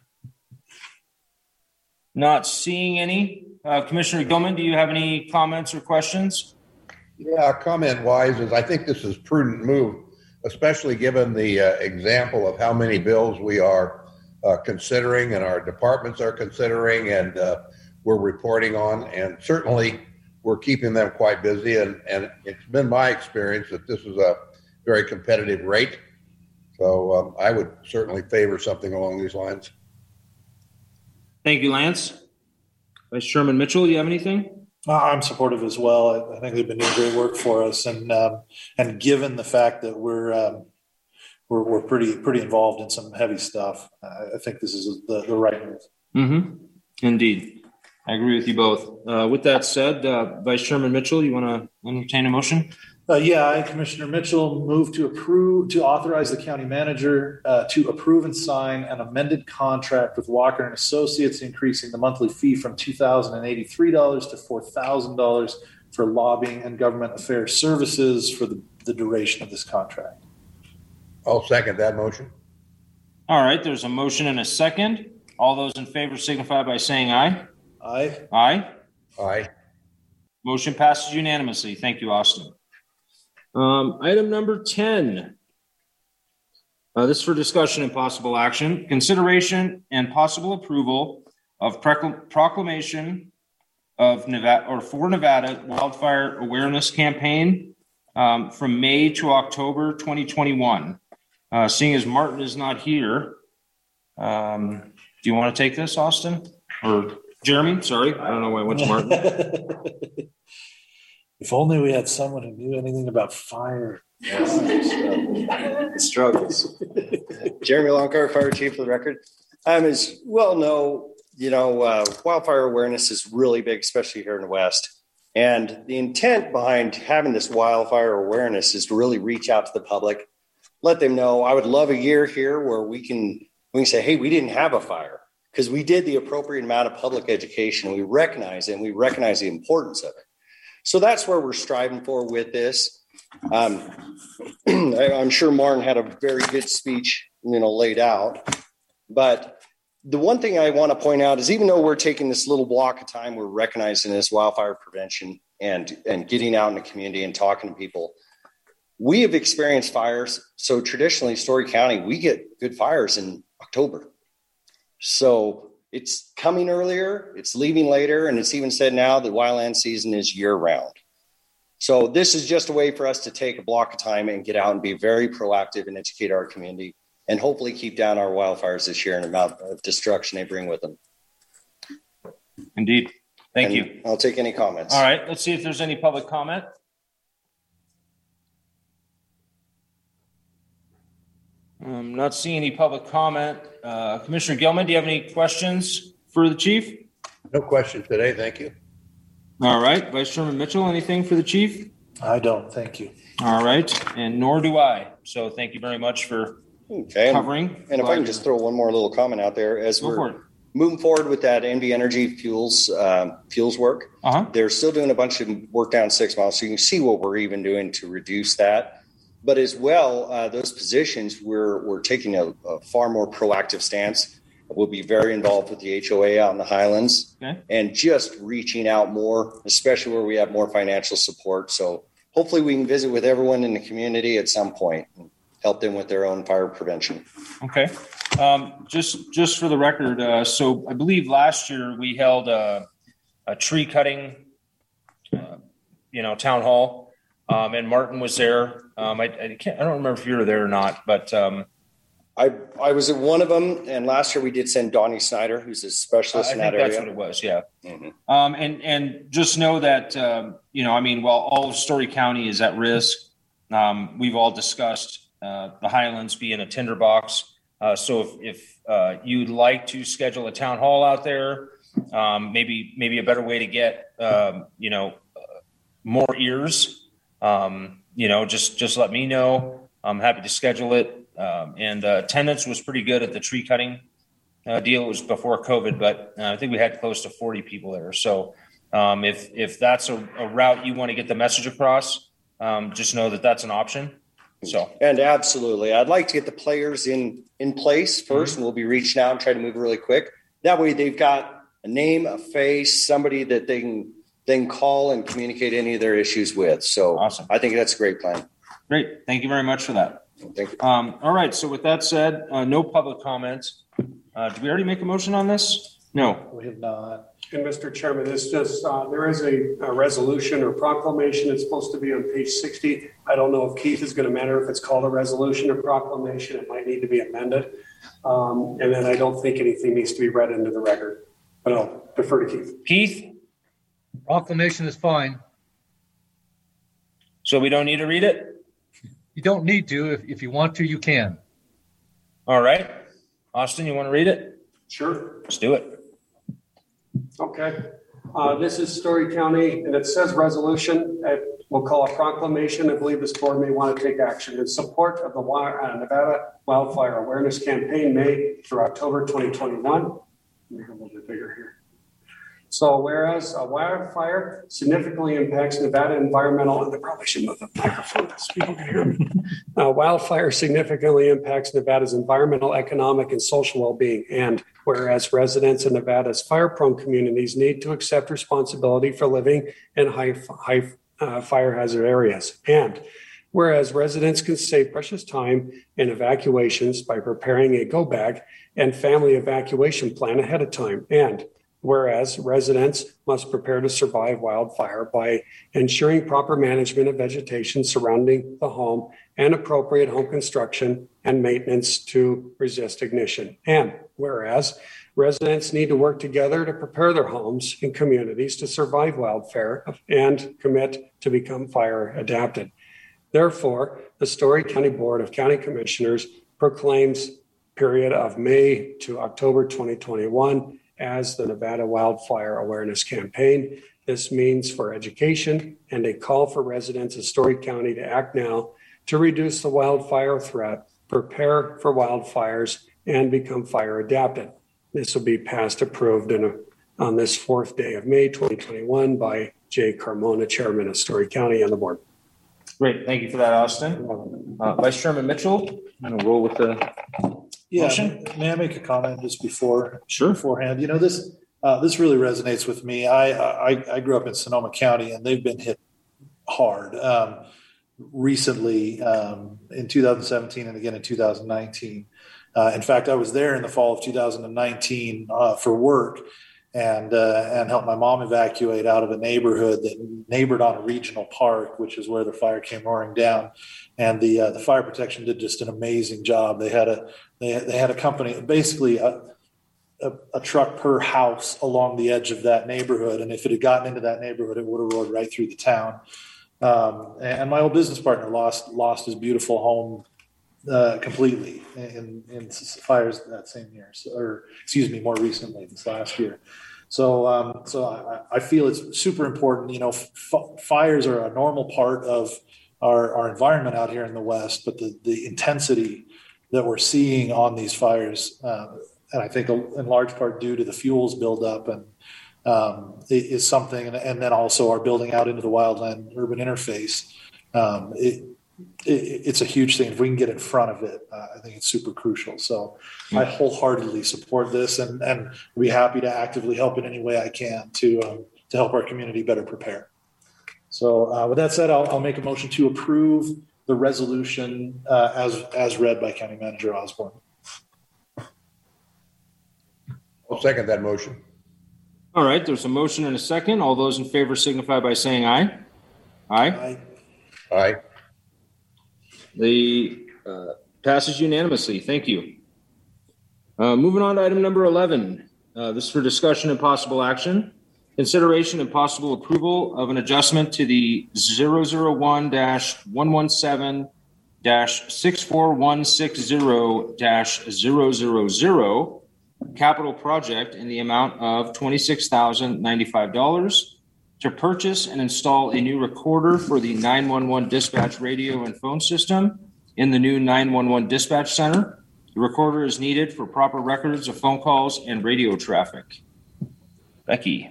Not seeing any. Commissioner Gilman, do you have any comments or questions? Yeah, comment-wise is I think this is a prudent move, especially given the example of how many bills we are considering and our departments are considering and we're reporting on, and certainly we're keeping them quite busy, and it's been my experience that this is a very competitive rate. So I would certainly favor something along these lines. Thank you, Lance. Vice Chairman Mitchell, you have anything? I'm supportive as well. I think they've been doing great work for us, and given the fact that we're pretty involved in some heavy stuff, I think this is the right move. Mm-hmm. Indeed, I agree with you both. With that said, Vice Chairman Mitchell, you want to entertain a motion? I, Commissioner Mitchell, move to authorize the county manager to approve and sign an amended contract with Walker and Associates, increasing the monthly fee from $2,083 to $4,000 for lobbying and government affairs services for the duration of this contract. I'll second that motion. All right, there's a motion and a second. All those in favor signify by saying aye. Aye. Aye. Aye. Motion passes unanimously. Thank you, Austin. Item number 10. This is for discussion and possible action. Consideration and possible approval of proclamation of Nevada for Nevada Wildfire Awareness Campaign from May to October 2021. Seeing as Martin is not here, do you want to take this, Austin? Or Jeremy? Sorry, I don't know why I went to Martin. If only we had someone who knew anything about fire. The struggles. Jeremy Longcar, Fire Chief for the record. As you well know, wildfire awareness is really big, especially here in the West. And the intent behind having this wildfire awareness is to really reach out to the public, let them know. I would love a year here where we can say, hey, we didn't have a fire because we did the appropriate amount of public education. We recognize it and we recognize the importance of it. So that's where we're striving for with this. I'm sure Martin had a very good speech, laid out. But the one thing I want to point out is even though we're taking this little block of time, we're recognizing this wildfire prevention and getting out in the community and talking to people. We have experienced fires. So traditionally, Story County, we get good fires in October. So it's coming earlier, it's leaving later, and it's even said now that wildland season is year round. So this is just a way for us to take a block of time and get out and be very proactive and educate our community and hopefully keep down our wildfires this year and the amount of destruction they bring with them. Indeed. Thank you. I'll take any comments. All right, let's see if there's any public comment. I'm not seeing any public comment. Commissioner Gilman, do you have any questions for the chief? No questions today. Thank you. All right. Vice Chairman Mitchell, anything for the chief? I don't. Thank you. All right. And nor do I. So thank you very much for covering. And if I can just throw one more little comment out there as we're moving forward with that NV Energy fuels work. They're still doing a bunch of work down 6 miles. So you can see what we're even doing to reduce that. But as well, those positions, we're taking a far more proactive stance. We'll be very involved with the HOA out in the Highlands and just reaching out more, especially where we have more financial support. So hopefully we can visit with everyone in the community at some point and help them with their own fire prevention. Okay. Just for the record, so I believe last year we held a tree cutting, town hall. And Martin was there. I don't remember if you were there or not, but I was at one of them. And last year we did send Donnie Snyder, who's a specialist in that area. That's what it was. Yeah. Mm-hmm. And just know that while all of Story County is at risk, we've all discussed the Highlands being a tinderbox. So if you'd like to schedule a town hall out there, maybe a better way to get more ears. Just let me know. I'm happy to schedule it. And attendance was pretty good at the tree cutting deal. It was before COVID, but I think we had close to 40 people there. So if that's a route you want to get the message across, just know that that's an option. So and absolutely, I'd like to get the players in place first, and we'll be reaching out and try to move really quick. That way, they've got a name, a face, somebody that they can call and communicate any of their issues with. So awesome. I think that's a great plan. Great. Thank you very much for that. Thank you. All right. So with that said, no public comments. Did we already make a motion on this? No. We have not. And Mr. Chairman, this just there is a resolution or proclamation. It's supposed to be on page 60. I don't know if Keith is going to matter if it's called a resolution or proclamation. It might need to be amended. And then I don't think anything needs to be read into the record. but I'll defer to Keith. Keith? Proclamation is fine. So we don't need to read it? You don't need to. If you want to, you can. All right. Austin, you want to read it? Sure. Let's do it. Okay. This is Story County, and it says resolution. We'll call a proclamation. I believe this board may want to take action in support of the Nevada Wildfire Awareness Campaign, May through October 2021. Make it a little bit bigger here. So whereas a wildfire significantly impacts Nevada environmental, and I probably should move the microphone so people can hear me. Wildfire significantly impacts Nevada's environmental, economic, and social well-being. And whereas residents in Nevada's fire-prone communities need to accept responsibility for living in high fire hazard areas. And whereas residents can save precious time in evacuations by preparing a go bag and family evacuation plan ahead of time. And whereas residents must prepare to survive wildfire by ensuring proper management of vegetation surrounding the home and appropriate home construction and maintenance to resist ignition. And whereas residents need to work together to prepare their homes and communities to survive wildfire and commit to become fire adapted. Therefore, the Story County Board of County Commissioners proclaims period of May to October 2021 as the Nevada Wildfire Awareness Campaign. This means for education and a call for residents of Story County to act now to reduce the wildfire threat, prepare for wildfires, and become fire adapted. This will be passed approved on this 4th day of May 2021 by Jay Carmona, Chairman of Story County, and the board. Great. Thank you for that, Austin. Vice Chairman Mitchell, I'm going to roll with the motion. May I make a comment just before? Sure. Beforehand, this really resonates with me. I grew up in Sonoma County, and they've been hit hard recently in 2017 and again in 2019. In fact, I was there in the fall of 2019 for work and helped my mom evacuate out of a neighborhood that neighbored on a regional park, which is where the fire came roaring down. And the fire protection did just an amazing job. They had a company, basically a truck per house along the edge of that neighborhood. And if it had gotten into that neighborhood, it would have rolled right through the town. And my old business partner lost his beautiful home completely in fires that same year, more recently, this last year. So I feel it's super important. Fires are a normal part of our environment out here in the West, but the intensity that we're seeing on these fires, and I think in large part due to the fuels buildup, and is something, and then also our building out into the wildland urban interface. It's a huge thing. If we can get in front of it, I think it's super crucial. So I wholeheartedly support this, and be happy to actively help in any way I can to help our community better prepare. So with that said, I'll make a motion to approve the resolution as read by County Manager Osborne. I'll second that motion. All right, there's a motion and a second. All those in favor signify by saying aye. Aye. Aye. The passes unanimously. Thank you. Moving on to item number 11. This is for discussion and possible action. Consideration and possible approval of an adjustment to the 001-117-64160-000 capital project in the amount of $26,095 to purchase and install a new recorder for the 911 dispatch radio and phone system in the new 911 dispatch center. The recorder is needed for proper records of phone calls and radio traffic. Becky.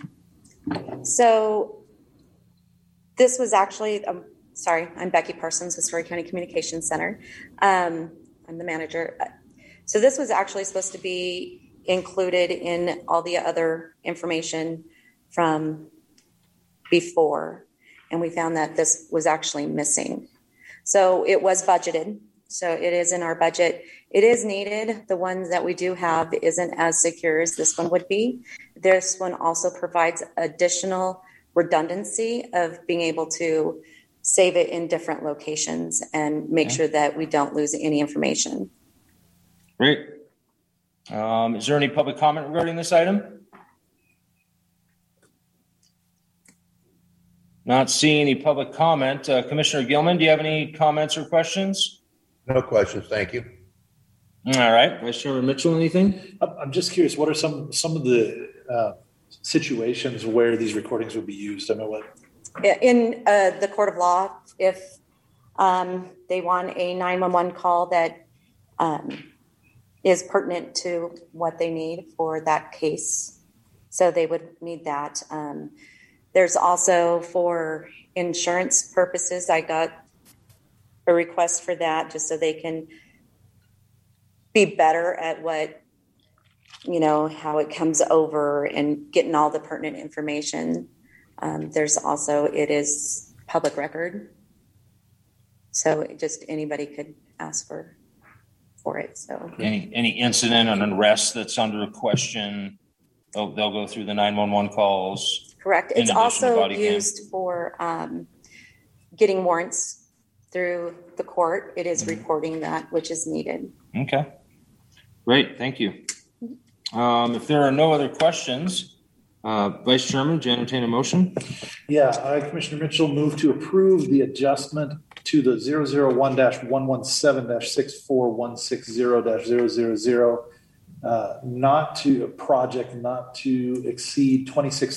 So this was actually, I'm Becky Parsons with Story County Communications Center. I'm the manager. So this was actually supposed to be included in all the other information from before, and we found that this was actually missing. So it was budgeted. So it is in our budget. It is needed. The one that we do have isn't as secure as this one would be. This one also provides additional redundancy of being able to save it in different locations and make sure that we don't lose any information. Great. Is there any public comment regarding this item? Not seeing any public comment. Commissioner Gilman, do you have any comments or questions? No questions. Thank you. All right. Vice Chairman Mitchell, anything? I'm just curious, what are some of the situations where these recordings would be used? I know what. In the court of law, if they want a 911 call that is pertinent to what they need for that case. So they would need that. There's also for insurance purposes, I got a request for that just so they can be better at what, how it comes over and getting all the pertinent information. There's also, it is public record. So just anybody could ask for it. So any incident or an arrest that's under question, they'll go through the 911 calls. Correct. It's also used for getting warrants through the court. It is reporting that which is needed. Okay. Great. Thank you. If there are no other questions, Vice Chairman, do you entertain a motion? Yeah, Commissioner Mitchell moved to approve the adjustment to the 001-117-64160-000, not to a project not to exceed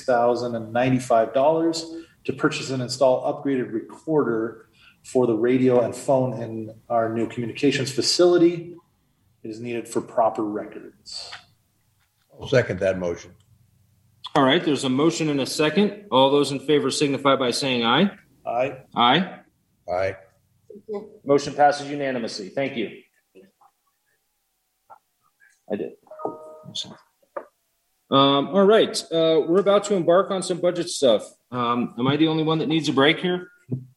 $26,095 to purchase and install upgraded recorder for the radio and phone in our new communications facility. It is needed for proper records. I'll second that motion. All right, there's a motion and a second. All those in favor signify by saying aye. Aye. Aye. Aye. Motion passes unanimously. Thank you. I did. All right, we're about to embark on some budget stuff. Am I the only one that needs a break here?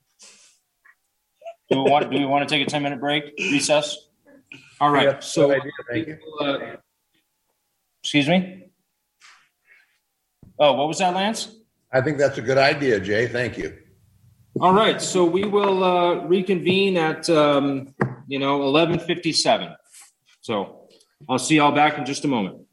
Do we want to take a 10-minute break, recess? All right. Yeah, so, good idea. Thank you. Excuse me? Oh, what was that, Lance? I think that's a good idea, Jay. Thank you. All right. So we will reconvene at 11:57. So I'll see y'all back in just a moment.